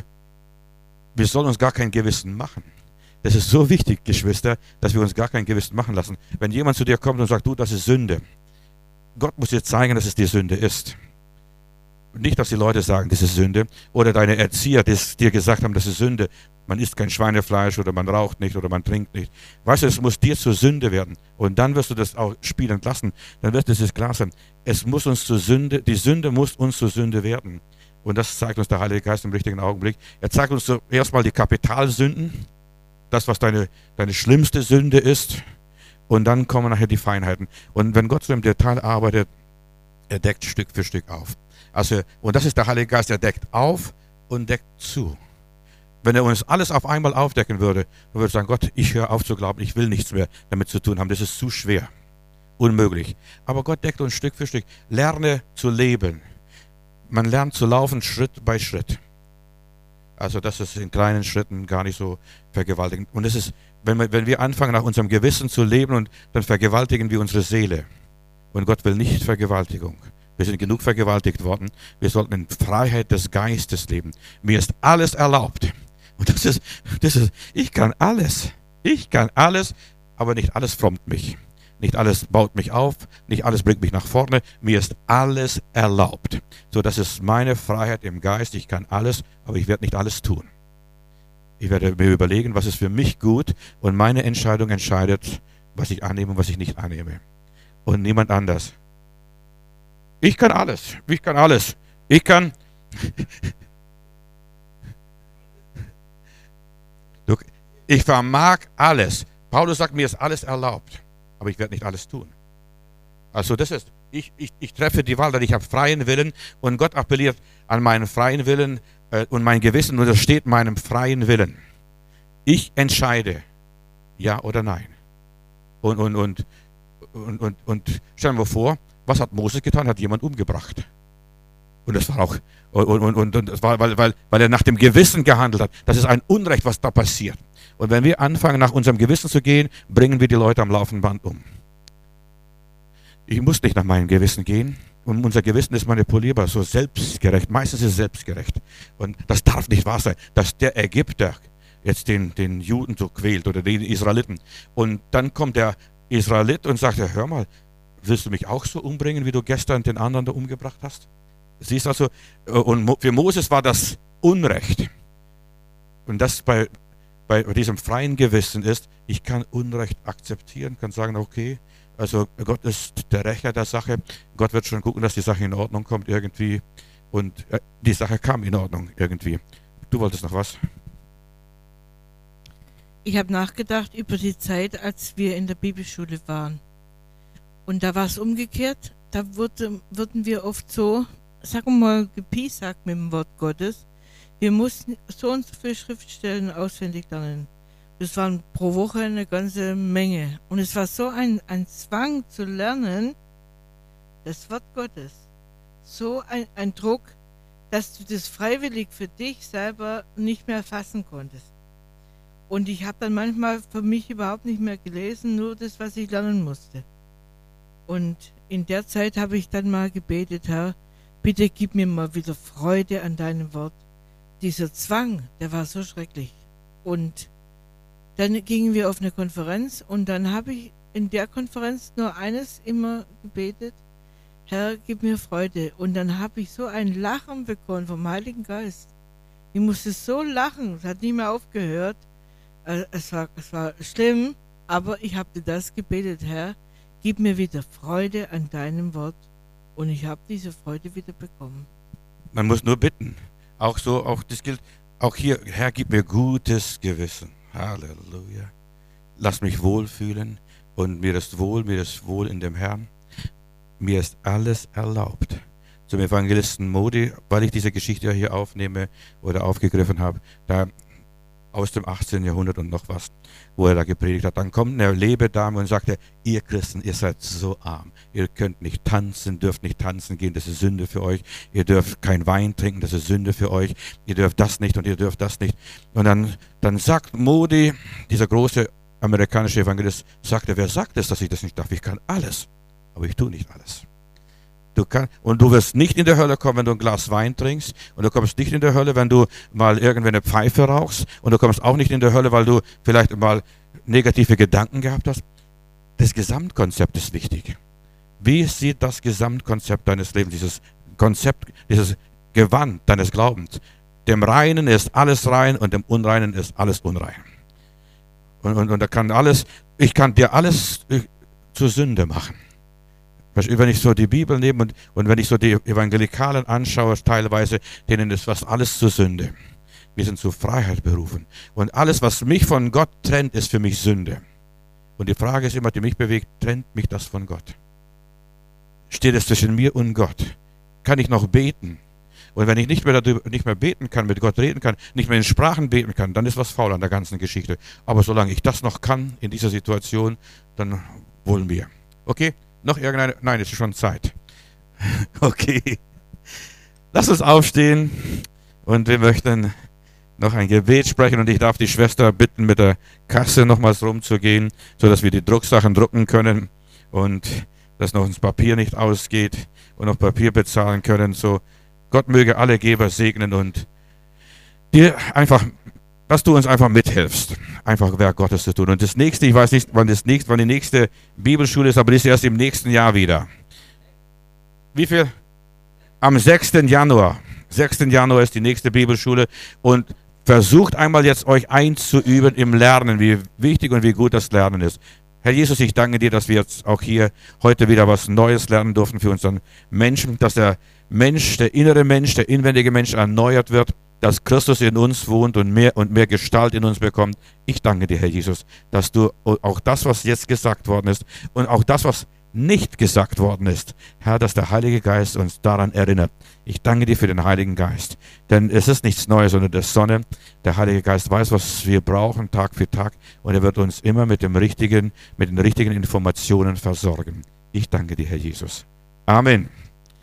wir sollen uns gar kein Gewissen machen. Das ist so wichtig, Geschwister, dass wir uns gar kein Gewissen machen lassen. Wenn jemand zu dir kommt und sagt, du, das ist Sünde, Gott muss dir zeigen, dass es die Sünde ist. Nicht, dass die Leute sagen, das ist Sünde. Oder deine Erzieher, die dir gesagt haben, das ist Sünde. Man isst kein Schweinefleisch oder man raucht nicht oder man trinkt nicht. Weißt du, es muss dir zur Sünde werden. Und dann wirst du das auch spielend lassen. Dann wird es klar sein. Es muss uns zur Sünde, die Sünde muss uns zur Sünde werden. Und das zeigt uns der Heilige Geist im richtigen Augenblick. Er zeigt uns zuerst mal die Kapitalsünden. Das, was deine, deine schlimmste Sünde ist. Und dann kommen nachher die Feinheiten. Und wenn Gott so im Detail arbeitet, er deckt Stück für Stück auf. Also, und das ist der Heilige Geist, er deckt auf und deckt zu. Wenn er uns alles auf einmal aufdecken würde, dann würde er sagen, Gott, ich höre auf zu glauben, ich will nichts mehr damit zu tun haben, das ist zu schwer. Unmöglich. Aber Gott deckt uns Stück für Stück. Lerne zu leben. Man lernt zu laufen Schritt bei Schritt. Also das ist in kleinen Schritten gar nicht so vergewaltigend. Und es ist, wenn wir, wenn wir anfangen, nach unserem Gewissen zu leben, und dann vergewaltigen wir unsere Seele. Und Gott will nicht Vergewaltigung. Wir sind genug vergewaltigt worden. Wir sollten in Freiheit des Geistes leben. Mir ist alles erlaubt. Und das ist, das ist, ich kann alles. Ich kann alles, aber nicht alles frommt mich. Nicht alles baut mich auf, nicht alles bringt mich nach vorne. Mir ist alles erlaubt. So, das ist meine Freiheit im Geist. Ich kann alles, aber ich werde nicht alles tun. Ich werde mir überlegen, was ist für mich gut, und meine Entscheidung entscheidet, was ich annehme und was ich nicht annehme. Und niemand anders. Ich kann alles. Ich kann alles. Ich kann... Ich vermag alles. Paulus sagt, mir ist alles erlaubt. Aber ich werde nicht alles tun. Also das ist, ich, ich, ich treffe die Wahl, denn ich habe freien Willen, und Gott appelliert an meinen freien Willen äh, und mein Gewissen untersteht meinem freien Willen. Ich entscheide, ja oder nein. Und, und, und, und, und, und stellen wir vor, was hat Moses getan? Hat jemand umgebracht. Und das war auch, und, und, und, und das war, weil, weil, weil er nach dem Gewissen gehandelt hat. Das ist ein Unrecht, was da passiert. Und wenn wir anfangen, nach unserem Gewissen zu gehen, bringen wir die Leute am laufenden Band um. Ich muss nicht nach meinem Gewissen gehen. und unser Gewissen ist manipulierbar, so selbstgerecht. Meistens ist es selbstgerecht. Und das darf nicht wahr sein, dass der Ägypter jetzt den, den Juden so quält oder den Israeliten. Und dann kommt der Israelit und sagt, ja, hör mal, willst du mich auch so umbringen, wie du gestern den anderen da umgebracht hast? Siehst also, und für Moses war das Unrecht. Und das bei, bei diesem freien Gewissen ist, ich kann Unrecht akzeptieren, kann sagen, okay, also Gott ist der Rächer der Sache, Gott wird schon gucken, dass die Sache in Ordnung kommt irgendwie. Und äh, die Sache kam in Ordnung irgendwie. Du wolltest noch was? Ich habe nachgedacht über die Zeit, als wir in der Bibelschule waren. Und da war es umgekehrt. Da wurde, wurden wir oft so, sagen wir mal, gepiesackt mit dem Wort Gottes. Wir mussten so und so viele Schriftstellen auswendig lernen. Das waren pro Woche eine ganze Menge. Und es war so ein, ein Zwang zu lernen, das Wort Gottes. So ein, ein Druck, dass du das freiwillig für dich selber nicht mehr fassen konntest. Und ich habe dann manchmal für mich überhaupt nicht mehr gelesen, nur das, was ich lernen musste. Und in der Zeit habe ich dann mal gebetet, Herr, bitte gib mir mal wieder Freude an deinem Wort. Dieser Zwang, der war so schrecklich. Und dann gingen wir auf eine Konferenz und dann habe ich in der Konferenz nur eines immer gebetet, Herr, gib mir Freude. Und dann habe ich so ein Lachen bekommen vom Heiligen Geist. Ich musste so lachen, es hat nie mehr aufgehört. Es war, es war schlimm, aber ich habe das gebetet, Herr, gib mir wieder Freude an deinem Wort. Und ich habe diese Freude wieder bekommen. Man muss nur bitten. Auch so, auch das gilt, auch hier, Herr, gib mir gutes Gewissen. Halleluja. Lass mich wohlfühlen und mir ist wohl, mir ist wohl in dem Herrn. Mir ist alles erlaubt. Zum Evangelisten Modi, weil ich diese Geschichte hier aufnehme oder aufgegriffen habe, da aus dem achtzehnten Jahrhundert und noch was, wo er da gepredigt hat. Dann kommt eine Lebedame und sagte, ihr Christen, ihr seid so arm. Ihr könnt nicht tanzen, dürft nicht tanzen gehen, das ist Sünde für euch. Ihr dürft kein Wein trinken, das ist Sünde für euch. Ihr dürft das nicht und ihr dürft das nicht. Und dann, dann sagt Modi, dieser große amerikanische Evangelist, sagte, wer sagt es, dass ich das nicht darf? Ich kann alles, aber ich tue nicht alles. Du kann, und du wirst nicht in der Hölle kommen, wenn du ein Glas Wein trinkst. Und du kommst nicht in der Hölle, wenn du mal irgendwann eine Pfeife rauchst. Und du kommst auch nicht in der Hölle, weil du vielleicht mal negative Gedanken gehabt hast. Das Gesamtkonzept ist wichtig. Wie sieht das Gesamtkonzept deines Lebens, dieses Konzept, dieses Gewand deines Glaubens? Dem Reinen ist alles rein und dem Unreinen ist alles unrein. Und, und, und da kann alles, ich kann dir alles zur Sünde machen. Wenn ich so die Bibel nehme und, und wenn ich so die Evangelikalen anschaue, teilweise, denen ist fast alles zur Sünde. Wir sind zur Freiheit berufen. Und alles, was mich von Gott trennt, ist für mich Sünde. Und die Frage ist immer, die mich bewegt, trennt mich das von Gott? Steht es zwischen mir und Gott? Kann ich noch beten? Und wenn ich nicht mehr, darüber, nicht mehr beten kann, mit Gott reden kann, nicht mehr in Sprachen beten kann, dann ist was faul an der ganzen Geschichte. Aber solange ich das noch kann, in dieser Situation, dann wollen wir. Okay? Noch irgendeine? Nein, es ist schon Zeit. Okay. Lass uns aufstehen und wir möchten noch ein Gebet sprechen und ich darf die Schwester bitten, mit der Kasse nochmals rumzugehen, sodass wir die Drucksachen drucken können und dass noch das Papier nicht ausgeht und noch Papier bezahlen können. So, Gott möge alle Geber segnen und dir einfach, dass du uns einfach mithilfst, einfach Werk Gottes zu tun. Und das nächste, ich weiß nicht, wann das nächste, wann die nächste Bibelschule ist, aber die ist erst im nächsten Jahr wieder. Wie viel? Am sechsten Januar. sechsten Januar ist die nächste Bibelschule und versucht einmal jetzt euch einzuüben im Lernen, wie wichtig und wie gut das Lernen ist. Herr Jesus, ich danke dir, dass wir jetzt auch hier heute wieder was Neues lernen durften für unseren Menschen, dass der Mensch, der innere Mensch, der inwendige Mensch erneuert wird, dass Christus in uns wohnt und mehr und mehr Gestalt in uns bekommt. Ich danke dir, Herr Jesus, dass du auch das, was jetzt gesagt worden ist und auch das, was nicht gesagt worden ist, Herr, dass der Heilige Geist uns daran erinnert. Ich danke dir für den Heiligen Geist, denn es ist nichts Neues unter der Sonne. Der Heilige Geist weiß, was wir brauchen, Tag für Tag, und er wird uns immer mit dem richtigen, mit den richtigen Informationen versorgen. Ich danke dir, Herr Jesus. Amen.